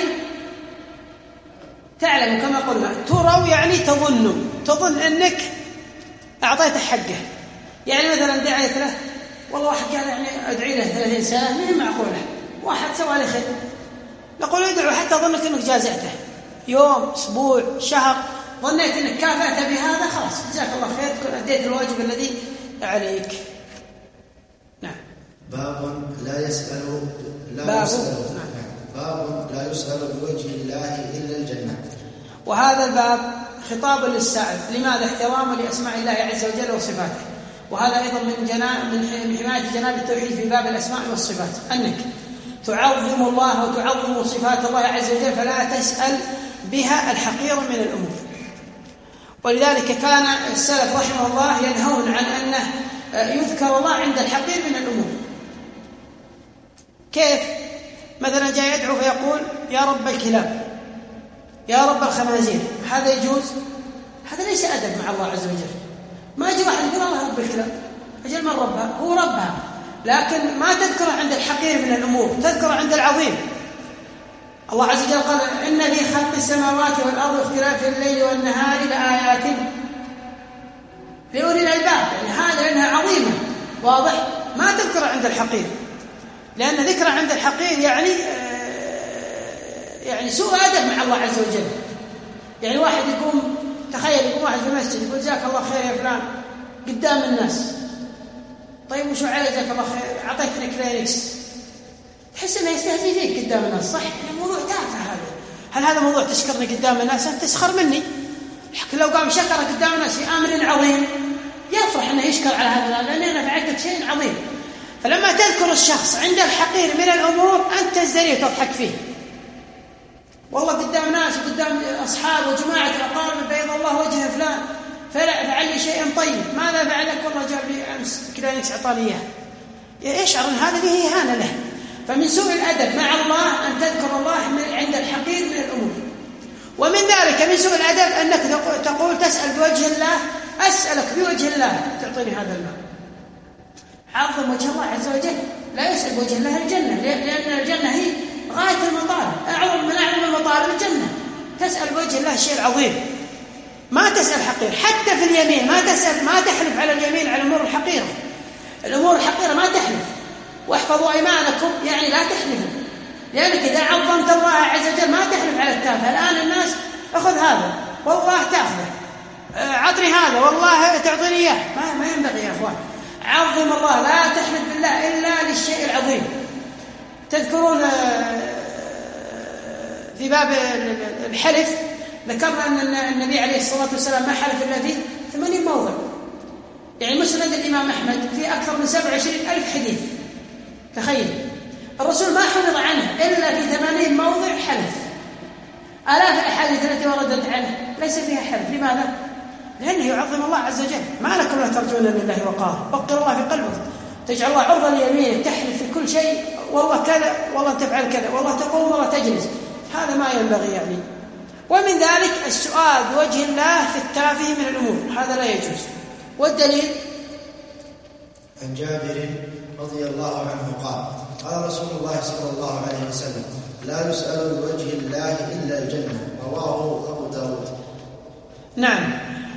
تعلم كما قلنا، تروا يعني تظنوا، تظن أنك أعطيته حقه. يعني مثلا دعيت له والله واحد قال يعني أدعي له ثلاثين سنة، مهم معقولة واحد سوى لي خير، نقول ادعو حتى ظنك أنك جازعته يوم أسبوع شهر، ظنيت أنك كافأت بهذا، خلاص جزاك الله خير، تكون أديت الواجب الذي عليك. نعم. باب لا يسأل لا باب يسأل نعم. باب لا يسأل بوجه الله إلا الجنة. وهذا الباب خطاب للسائل، لماذا؟ احتراما لأسماء الله عز وجل وصفاته، وهذا أيضا من جناب من حماية جناب التوحيد في باب الأسماء والصفات، أنك تعظم الله وتعظم صفات الله عز وجل فلا تسأل بها الحقير من الأمور. ولذلك كان السلف رحمه الله ينهون عن أنه يذكر الله عند الحقير من الأمور. كيف؟ مثلا جاء يدعو فيقول يا رب الكلاب، يا رب الخنازير، هذا يجوز؟ هذا ليس أدب مع الله عز وجل. ما يجي واحد يقول الله رب الكلاب، أجل من ربها؟ هو ربها، لكن ما تذكره عند الحقير من الأمور، تذكره عند العظيم. الله عز وجل قال إن في خلق السماوات والأرض واختلاف الليل والنهار لآيات لأولي الألباب، يعني هذا لأنها عظيمة، واضح؟ ما تذكر عند الحقير، لأن ذكر عند الحقير يعني يعني سوء أدب مع الله عز وجل. يعني واحد يقوم، تخيل يقوم واحد في المسجد يقول جزاك الله خير يا فلان قدام الناس، طيب وشو على جزاك الله خير؟ أعطيتني كلينكس، تحس انه يستهزئ فيك قدام الناس، صح؟ الموضوع تافه هذا. هل هذا موضوع تشكرني قدام الناس؟ انت تسخر مني. لكن لو قام شكر قدام الناس في امر عظيم يفرح انه يشكر على هذا، لان انا فعلت شيء عظيم. فلما تذكر الشخص عند الحقير من الامور انت تزدري وتضحك فيه، والله قدام ناس وقدام اصحاب وجماعه اقارب بيض الله وجه فلان فعل لي شيئا طيب، ماذا فعلك؟ والله جاب لي امس كلينكس اعطاني اياه. يشعر ان هذا فيه اهانه له. فمن سوء الأدب مع الله أن تذكر الله عند الحقير من الأمور. ومن ذلك من سوء الأدب أنك تقول تسأل بوجه الله، أسألك بوجه الله تعطيني هذا المال. عظم وجه الله عز وجل، لا يسأل بوجه الله الجنة، لأن الجنة هي غاية المطالب، أعظم من أعظم المطالب الجنة. تسأل بوجه الله الشيء العظيم، ما تسأل حقير. حتى في اليمين ما تسأل، ما تحلف على اليمين على الأمور الحقيرة. الأمور الحقيرة ما تحلف. واحفظوا أيمانكم، يعني لا تحلفوا، لأنك إذا عظمت الله عز وجل ما تحلف على التافه. الآن الناس أخذ هذا والله تأخذه، عطني هذا والله تعطيني إياه، ما, ما ينبغي يا أخوان. عظم الله، لا تحلف بالله إلا للشيء العظيم. تذكرون في باب الحلف ذكرنا أن النبي عليه الصلاة والسلام ما حلف إلا في ثمانين موضع، يعني مسند الإمام أحمد في أكثر من سبع وعشرين ألف حديث. تخيل الرسول ما حفظ عنه إلا في ثمانين موضع حلف. آلاف الأحاديث التي وردت عنه ليس فيها حلف. لماذا؟ لأنه يعظم الله عز وجل. ما لكم لا ترجون لله وقار، وقر الله في قلبك، تجعل الله عرضا ليمينك، تحلف في كل شيء والله كذا والله تفعل كذا والله تقوم والله تجلس، هذا ما ينبغي يعني. ومن ذلك السؤال بوجه الله في التافه من الأمور، هذا لا يجوز. والدليل عن جابر رضي الله عنه قال قال رسول الله صلى الله عليه وسلم لا يسأل بوجه الله إلا الجنة، رواه أبو داود. نعم،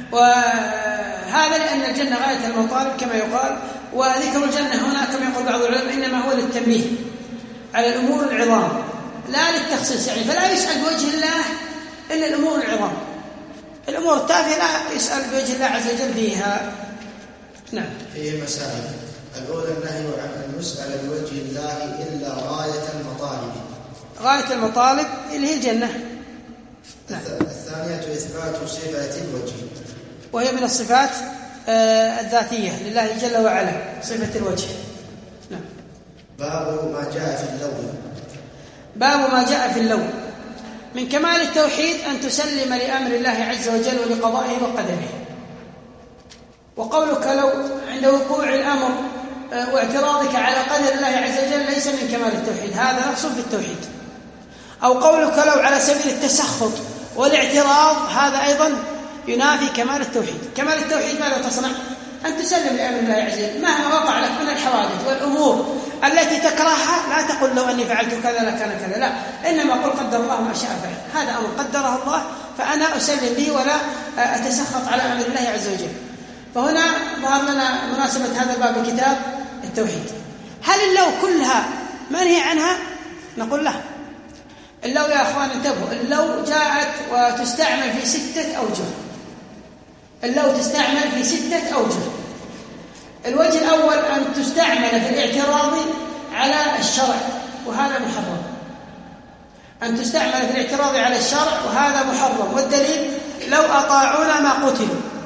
وهذا لأن الجنة غاية المطالب كما يقال. وذكر الجنة هنا كما يقول بعض العلماء إنما هو للتنبيه على الأمور العظام لا للتخصيص، يعني فلا يسأل بوجه الله إلا الأمور العظام. الأمور التافهة لا يسأل بوجه الله عز وجل فيها. نعم. فيه مسائل. الأولى النهي عن أن يسأل بوجه الله إلا غاية المطالب. غاية المطالب اللي هي الجنة. نعم. الثانية إثبات صفة الوجه، وهي من الصفات آه الذاتية لله جل وعلا، صفة الوجه. نعم. باب ما جاء في اللون. باب ما جاء في اللون. من كمال التوحيد أن تسلم لأمر الله عز وجل ولقضائه وقدره. وقولك لو عند وقوع الأمر واعتراضك على قدر الله عز وجل ليس من كمال التوحيد، هذا نقص في التوحيد. أو قولك لو على سبيل التسخط والاعتراض، هذا أيضا ينافي كمال التوحيد. كمال التوحيد ماذا تصنع؟ أن تسلم لأمر الله عز وجل مهما وقع لك من الحوادث والأمور التي تكرهها، لا تقول لو أني فعلت كذا لكان كذا، لا، إنما قل قدر الله ما شاء فعل، هذا أمر قدره الله فأنا أسلم به ولا أتسخط على أمر الله عز وجل. فهنا ظهر لنا مناسبة هذا الباب بكتاب التوحيد. هل اللو كلها منهي عنها؟ نقول لا. اللو يا أخوان انتبهوا، اللو جاءت وتستعمل في ستة أوجه. اللو تستعمل في ستة أوجه. الوجه الأول أن تستعمل في الاعتراض على الشرع، وهذا محرم. أن تستعمل في الاعتراض على الشرع وهذا محرم. والدليل لو أطاعونا ما قتلوا،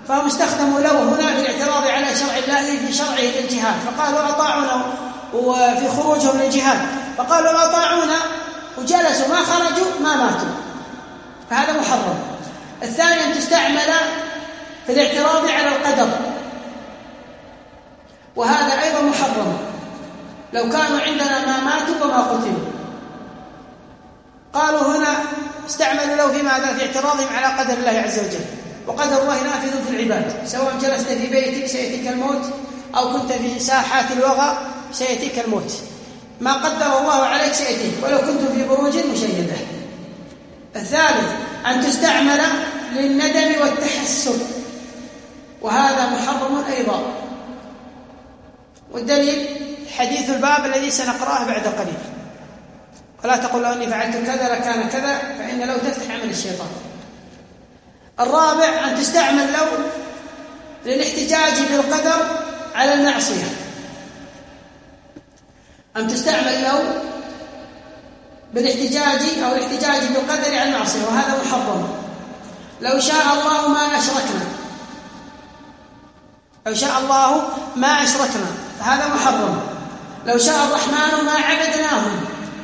فهم استخدموا لو هنا في الاعتراض على شرع الله في شرعه للجهاد، فقالوا أطاعونا وفي خروجهم للجهاد، فقالوا أطاعونا وجلسوا ما خرجوا ما ماتوا، فهذا محرم. الثاني أن تستعمل في الاعتراض على القدر، وهذا أيضا محرم، لو كانوا عندنا ما ماتوا وما قتلوا. قالوا هنا استعملوا لو في ماذا؟ في اعتراضهم على قدر الله عز وجل، وقدر الله نافذ في العباد، سواء جلست في بيتك سيأتيك الموت أو كنت في ساحات الوغى سيأتيك الموت، ما قدر الله عليك سيأتيك ولو كنت في بروج مشيدة. الثالث أن تستعمل للندم والتحسر، وهذا محرم أيضا، والدليل حديث الباب الذي سنقرأه بعد قليل، ولا تقل لو أني فعلت كذا لكان كذا، فإن لو تفتح عمل الشيطان. الرابع أن تستعمل لو للاحتجاج بالقدر على المعصية، أن تستعمل لو بالاحتجاج أو الاحتجاج بالقدر على المعصية، وهذا محرم. لو شاء الله ما أشركنا، لو شاء الله ما أشركنا، هذا محرم. لو شاء الرحمن ما عبدناهم،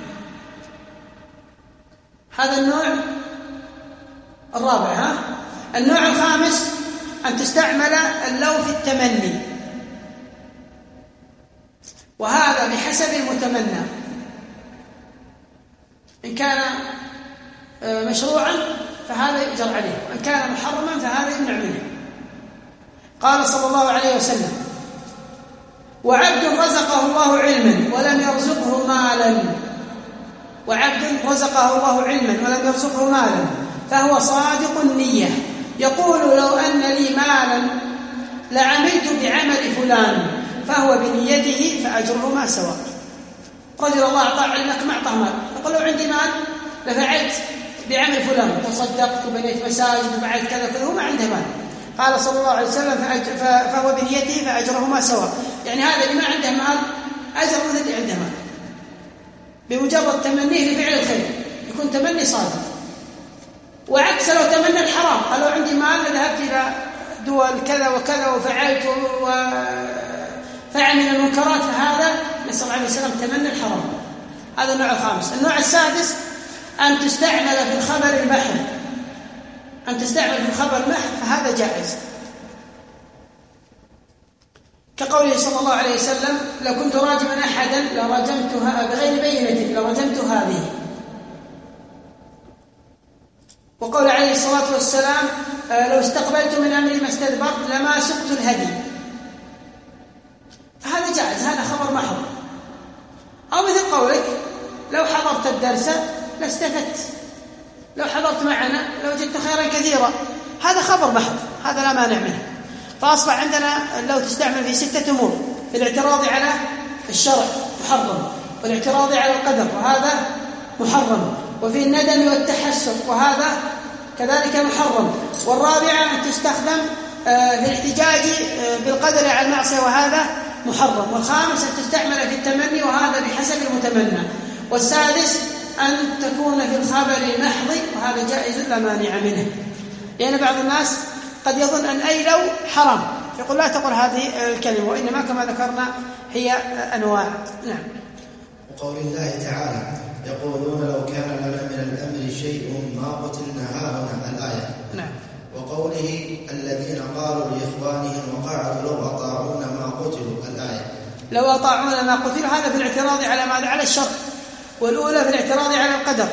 هذا النوع الرابع. ها النوع الخامس أن تستعمل اللو في التمني، وهذا بحسب المتمنى، إن كان مشروعا فهذا يؤجر عليه، وإن كان محرما فهذا يمنع منه. قال صلى الله عليه وسلم: وعبد رزقه الله علما ولم يرزقه مالا، وعبد رزقه الله علما ولم يرزقه مالا فهو صادق النية، يقول لو أن لي مالا لعملت بعمل فلان، فهو بنيته فأجرهما سواء. رجل الله أعطاه علمك ما أعطاه مال، يقول لو عندي مال لفعلت بعمل فلان، تصدقت وبنيت مساجد وفعلت كذا كذا، هو ما عنده مال. قال صلى الله عليه وسلم: فهو بنيته فأجرهما سواء، يعني هذا اللي ما عنده مال أجر مثل اللي عنده مال، بمجرد تمنيه لفعل الخير يكون تمني صادق. وعكس لو تمنى الحرام، قال لو عندي مال لذهبت إلى دول كذا وكذا وفعلت وفعل من المنكرات، فهذا نسأل الله عليه وسلم تمنى الحرام. هذا النوع الخامس. النوع السادس أن تستعمل في الخبر البحث، أن تستعمل في الخبر البحث، فهذا جائز، كقوله صلى الله عليه وسلم: لو كنت راجما أحدا لرجمتها بغير بينة لرجمت هذه. وقول عليه الصلاة والسلام: لو استقبلت من أمري ما استدبرت لما سقت الهدي، فهذا جائز، هذا خبر محض. أو مثل قولك: لو حضرت الدرس لاستفدت، لو حضرت معنا لوجدت خيرا كثيرا، هذا خبر محض، هذا لا مانع منه. فأصبح عندنا لو تستعمل في ستة أمور: في الاعتراض على الشرع محرم، والاعتراض على القدر وهذا محرم، وفي الندم والتحسر وهذا كذلك محرم. والرابعة أن تستخدم في الاحتجاج بالقدر على المعصية وهذا محرم. والخامس أن تستعمل في التمني وهذا بحسب المتمنى. والسادس أن تكون في الخبر المحض وهذا جائز لا مانع منه، لأن يعني بعض الناس قد يظن أن أي لو حرام، يقول لا تقل هذه الكلمة، وإنما كما ذكرنا هي أنواع. نعم. وقول الله تعالى: يقولون لو كان لنا من الأمر شيء ما قتلنا هاهنا، الآية. نعم. وقوله: الذين قالوا لإخوانهم وقعدوا لو أطاعونا ما قتلوا، الآية. لو أطاعونا ما قتلوا، هذا في الاعتراض على ماذا؟ على الشر. والأولى في الاعتراض على القدر.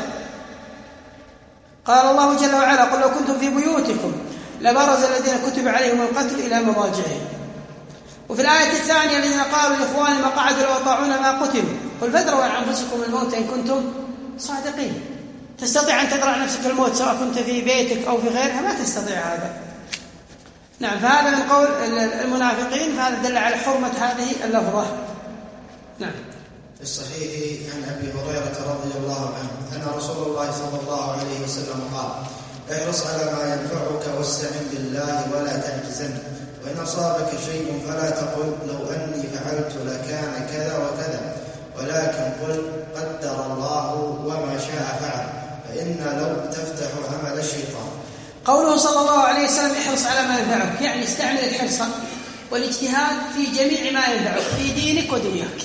قال الله جل وعلا: قل لو كنتم في بيوتكم لبرز الذين كتب عليهم القتل إلى مضاجعهم. وفي الآية الثانية: الذين قالوا لإخوانهم وقعدوا لو أطاعونا ما قتلوا قل فادروا عن أنفسكم الموت إن كنتم صادقين. تستطيع أن تدرع نفسك الموت سواء كنت في بيتك أو في غيرها؟ ما تستطيع هذا. نعم. فهذا من قول المنافقين، فهذا دل على حرمة هذه اللفظة. نعم. في الصحيح عن أبي هريرة رضي الله عنه أن رسول الله صلى الله عليه وسلم قال: احرص على ما ينفعك واستعن بالله ولا تعجزن، وإن أصابك شيء فلا تقل لو أني فعلت لكان كذا وكذا، ولكن قل قدر الله وما شاء فعل، فإن لو تفتح عمل الشيطان. قوله صلى الله عليه وسلم: احرص على ما ينفعك، ينفعك، يعني استعمل الحرص والاجتهاد في جميع ما ينفعك في دينك ودنياك.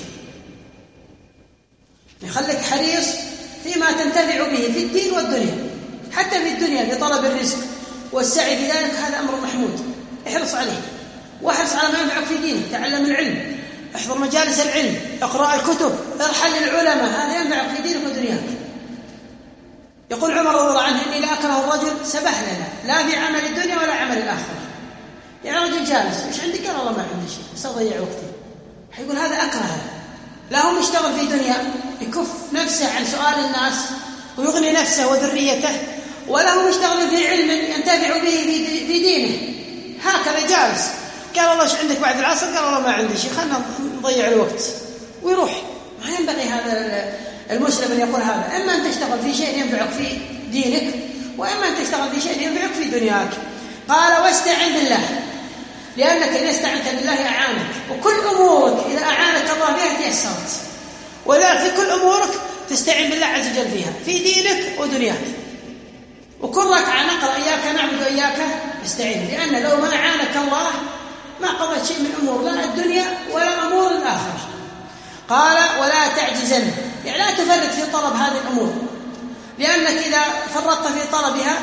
يخليك حريص فيما تنتفع به في الدين والدنيا، حتى في الدنيا بطلب الرزق والسعي في ذلك، هذا أمر محمود، احرص عليه، واحرص على ما ينفعك في دينك، تعلم العلم، احضر مجالس العلم، اقرأ الكتب، ارحل للعلماء، هذا ينفعك في دينك ودنياك. يقول عمر رضي الله عنه: إني لا أكره الرجل سبهلل لا في عمل الدنيا ولا عمل الآخرة. يعني رجل جالس، مش عندك؟ قال والله ما عندي شيء، سأضيع وقتي. حيقول هذا أكره، لا هو مشتغل في دنيا يكف نفسه عن سؤال الناس ويغني نفسه وذريته، ولا هو مشتغل في علم ينتفع به في دينه، هكذا جالس. قال والله ايش عندك بعد العصر؟ قال والله ما عندي شيء، خلنا نضيع الوقت ويروح. ما ينبغي هذا المسلم أن يقول هذا. إما أن تشتغل في شيء ينفعك في دينك، وإما أن تشتغل في شيء ينفعك في دنياك. قال: واستعن بالله، لأنك إذا استعنت بالله أعانك، وكل أمورك إذا أعانك الله بها تيسرت، ولذلك في كل أمورك تستعين بالله عز وجل فيها في دينك ودنياك. وكل ركعة نقرأ إياك نعبد وإياك نستعين، لأن لو ما أعانك الله ما قضيت شيء من أمور لا الدنيا ولا أمور الآخرة. قال: ولا تعجزن، يعني لا تفرط في طلب هذه الأمور، لأنك إذا فرطت في طلبها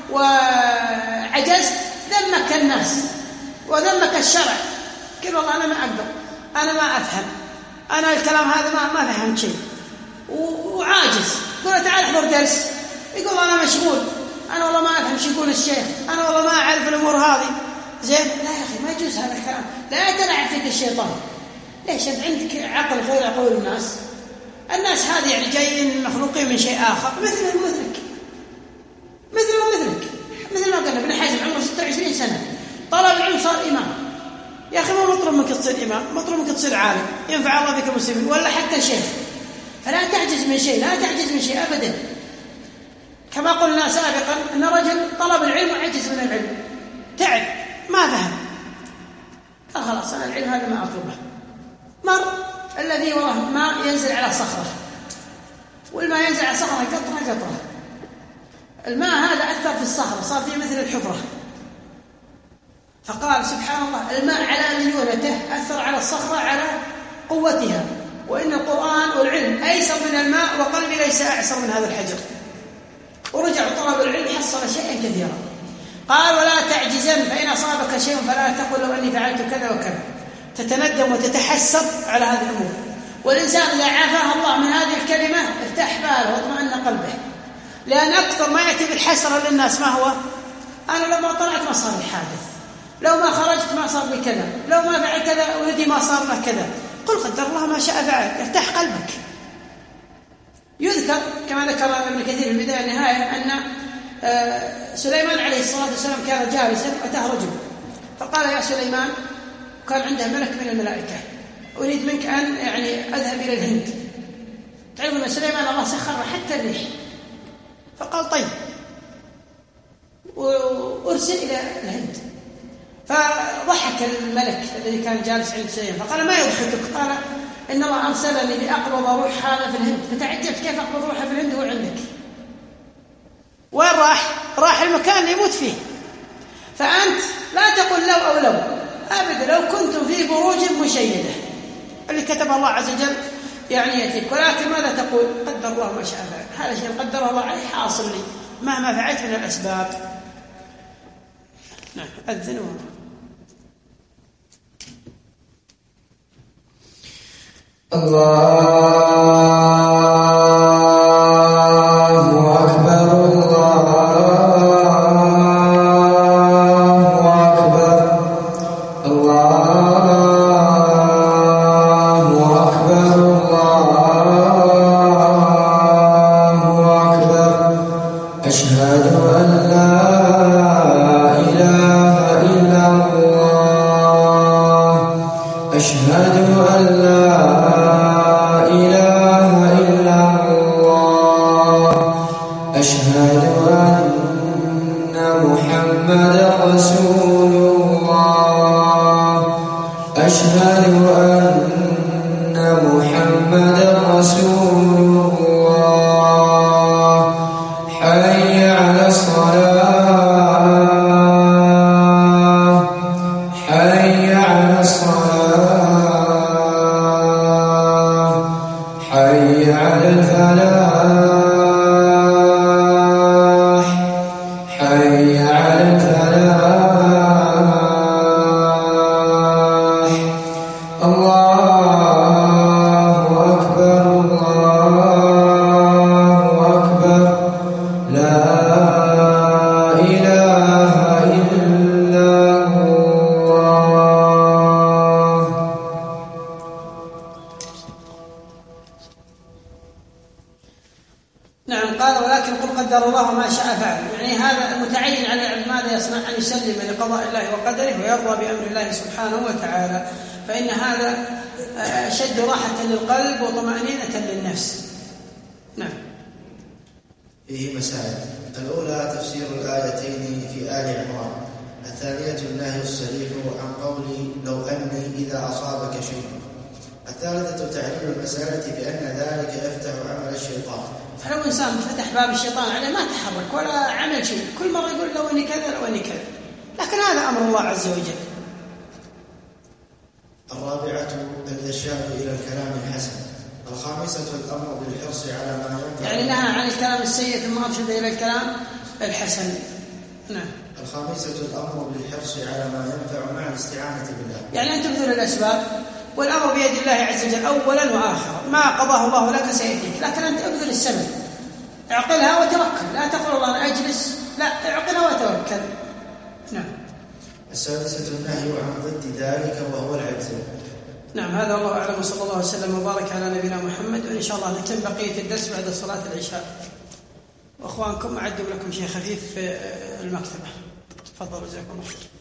وعجزت ذمك الناس وذمك الشرع. قل والله أنا ما أقدر، أنا ما أفهم، أنا الكلام هذا ما ما فهمت شيء وعاجز. قل تعال احضر درس، يقول أنا مشغول، أنا والله ما أفهم شو يقول الشيخ، أنا والله ما أعرف الأمور هذه. زين؟ لا يا أخي، ما يجوز هذا الكلام، لا يتلاعب فيك الشيطان. ليش؟ أنت عندك عقل غير عقول الناس. الناس هذه يعني جايين مخلوقين من شيء آخر، مثلهم مثلك مثلهم مثلك مثل ما قلنا ابن حزم عمره ستة وعشرين سنة، طلب العلم صار إمام. يا أخي ما مطلوب منك تصير إمام، مطلوب منك تصير عالم ينفع الله بك المسلمين، ولا حتى شيخ. فلا تعجز من شيء، لا تعجز من شيء أبدا. كما قلنا سابقا أن رجل طلب العلم وعجز من العلم، تعب ما فهم، قال خلاص أنا العلم هذا ما أطلبه. مر الذي وراه ماء ينزل على صخرة، والماء ينزل على صخرة قطرة قطرة، الماء هذا أثر في الصخرة، صار فيه مثل الحفرة. فقال سبحان الله، الماء على ليونته أثر على الصخرة على قوتها، وإن القرآن والعلم أيسر من الماء، وقلبي ليس أعسر من هذا الحجر. ورجع طلب العلم حصل شيئا كثيرا. قال: ولا تعجزن، فإن أصابك شيء فلا تقل لو أني فعلت كذا وكذا، تتندم وتتحسر على هذه الأمور. والإنسان إذا عافاه الله من هذه الكلمة ارتاح باله واطمأن قلبه، لأن أكثر ما يأتي بالحسرة للناس ما هو؟ أنا لو ما طلعت ما صار لي حادث، لو ما خرجت ما صار لي كذا، لو ما فعل كذا ولدي ما صار له كذا. قل قدر الله ما شاء فعل، ارتاح قلبك. يذكر كما ذكر ابن كثير في البداية والنهاية أن سليمان عليه الصلاة والسلام كان جالسا وأتاه رجل فقال: يا سليمان، كان عنده ملك من الملائكة، أريد منك أن يعني أذهب إلى الهند. تعلمون أن سليمان الله سخر حتى الريح. فقال: طيب، وأرسل إلى الهند. فضحك الملك الذي كان جالس عند سليمان فقال: ما يضحكك؟ قال: إن الله أرسلني لأقبض روح هذا في الهند. فتعجبت كيف أقبض روحه في الهند وهو عندك؟ وين راح؟ راح المكان اللي يموت فيه. فأنت لا تقول لو أو لو أبدا، لو كنتم في بروج مشيدة اللي كتب الله عز وجل يعني يأتيك، ولكن ماذا تقول؟ قدر الله ما شاء فعل، هذا شيء قدر الله عليه حاصل لي مهما فعلت من الأسباب. نعم، أذن الله حي على الصلاة نعم. قال ولكن قل قدر الله ما شاء فعل، يعني هذا المتعين على العبد ماذا يصنع؟ أن يسلم لقضاء الله وقدره ويرضى بأمر الله سبحانه وتعالى، فإن هذا أشد راحة للقلب وطمأنينة للنفس. نعم. فيه مسائل. الأولى تفسير الآيتين في آل عمران. الثانية النهي الصريح عن قول لو أني إذا أصابك شيء. الثالثة تعليل المسألة بأن ذلك يفتح عمل الشيطان، فلو إنسان فتح باب الشيطان عليه ما تحرك ولا عمل شيء، كل مرة يقول لو أني كذا لو أني كذا، لكن هذا أمر الله عز وجل. الرابعة الإرشاد إلى الكلام الحسن. الخامسة الأمر بالحرص على ما ينفع، يعني نهى عن الكلام السيء ثم أرشد إلى الكلام الحسن. نعم. الخامسة الأمر بالحرص على ما ينفع مع الاستعانة بالله، يعني أن تبذل الأسباب، والأمر بيد الله عز وجل أولا وآخرا، ما قضاه الله لك سيأتيك، لكن أنت ابذل السبب، اعقلها وتوكل، لا تقول الله أنا أجلس، لا، اعقلها وتوكل. نعم. السادسة النهي عن ضد ذلك وهو العجز. نعم. هذا الله أعلم، وصلى الله وسلم وبارك على نبينا محمد، وإن شاء الله نتم بقية الدرس بعد صلاة العشاء. وأخوانكم أعدوا لكم شيء خفيف في المكتبة، تفضلوا جزاكم الله خير.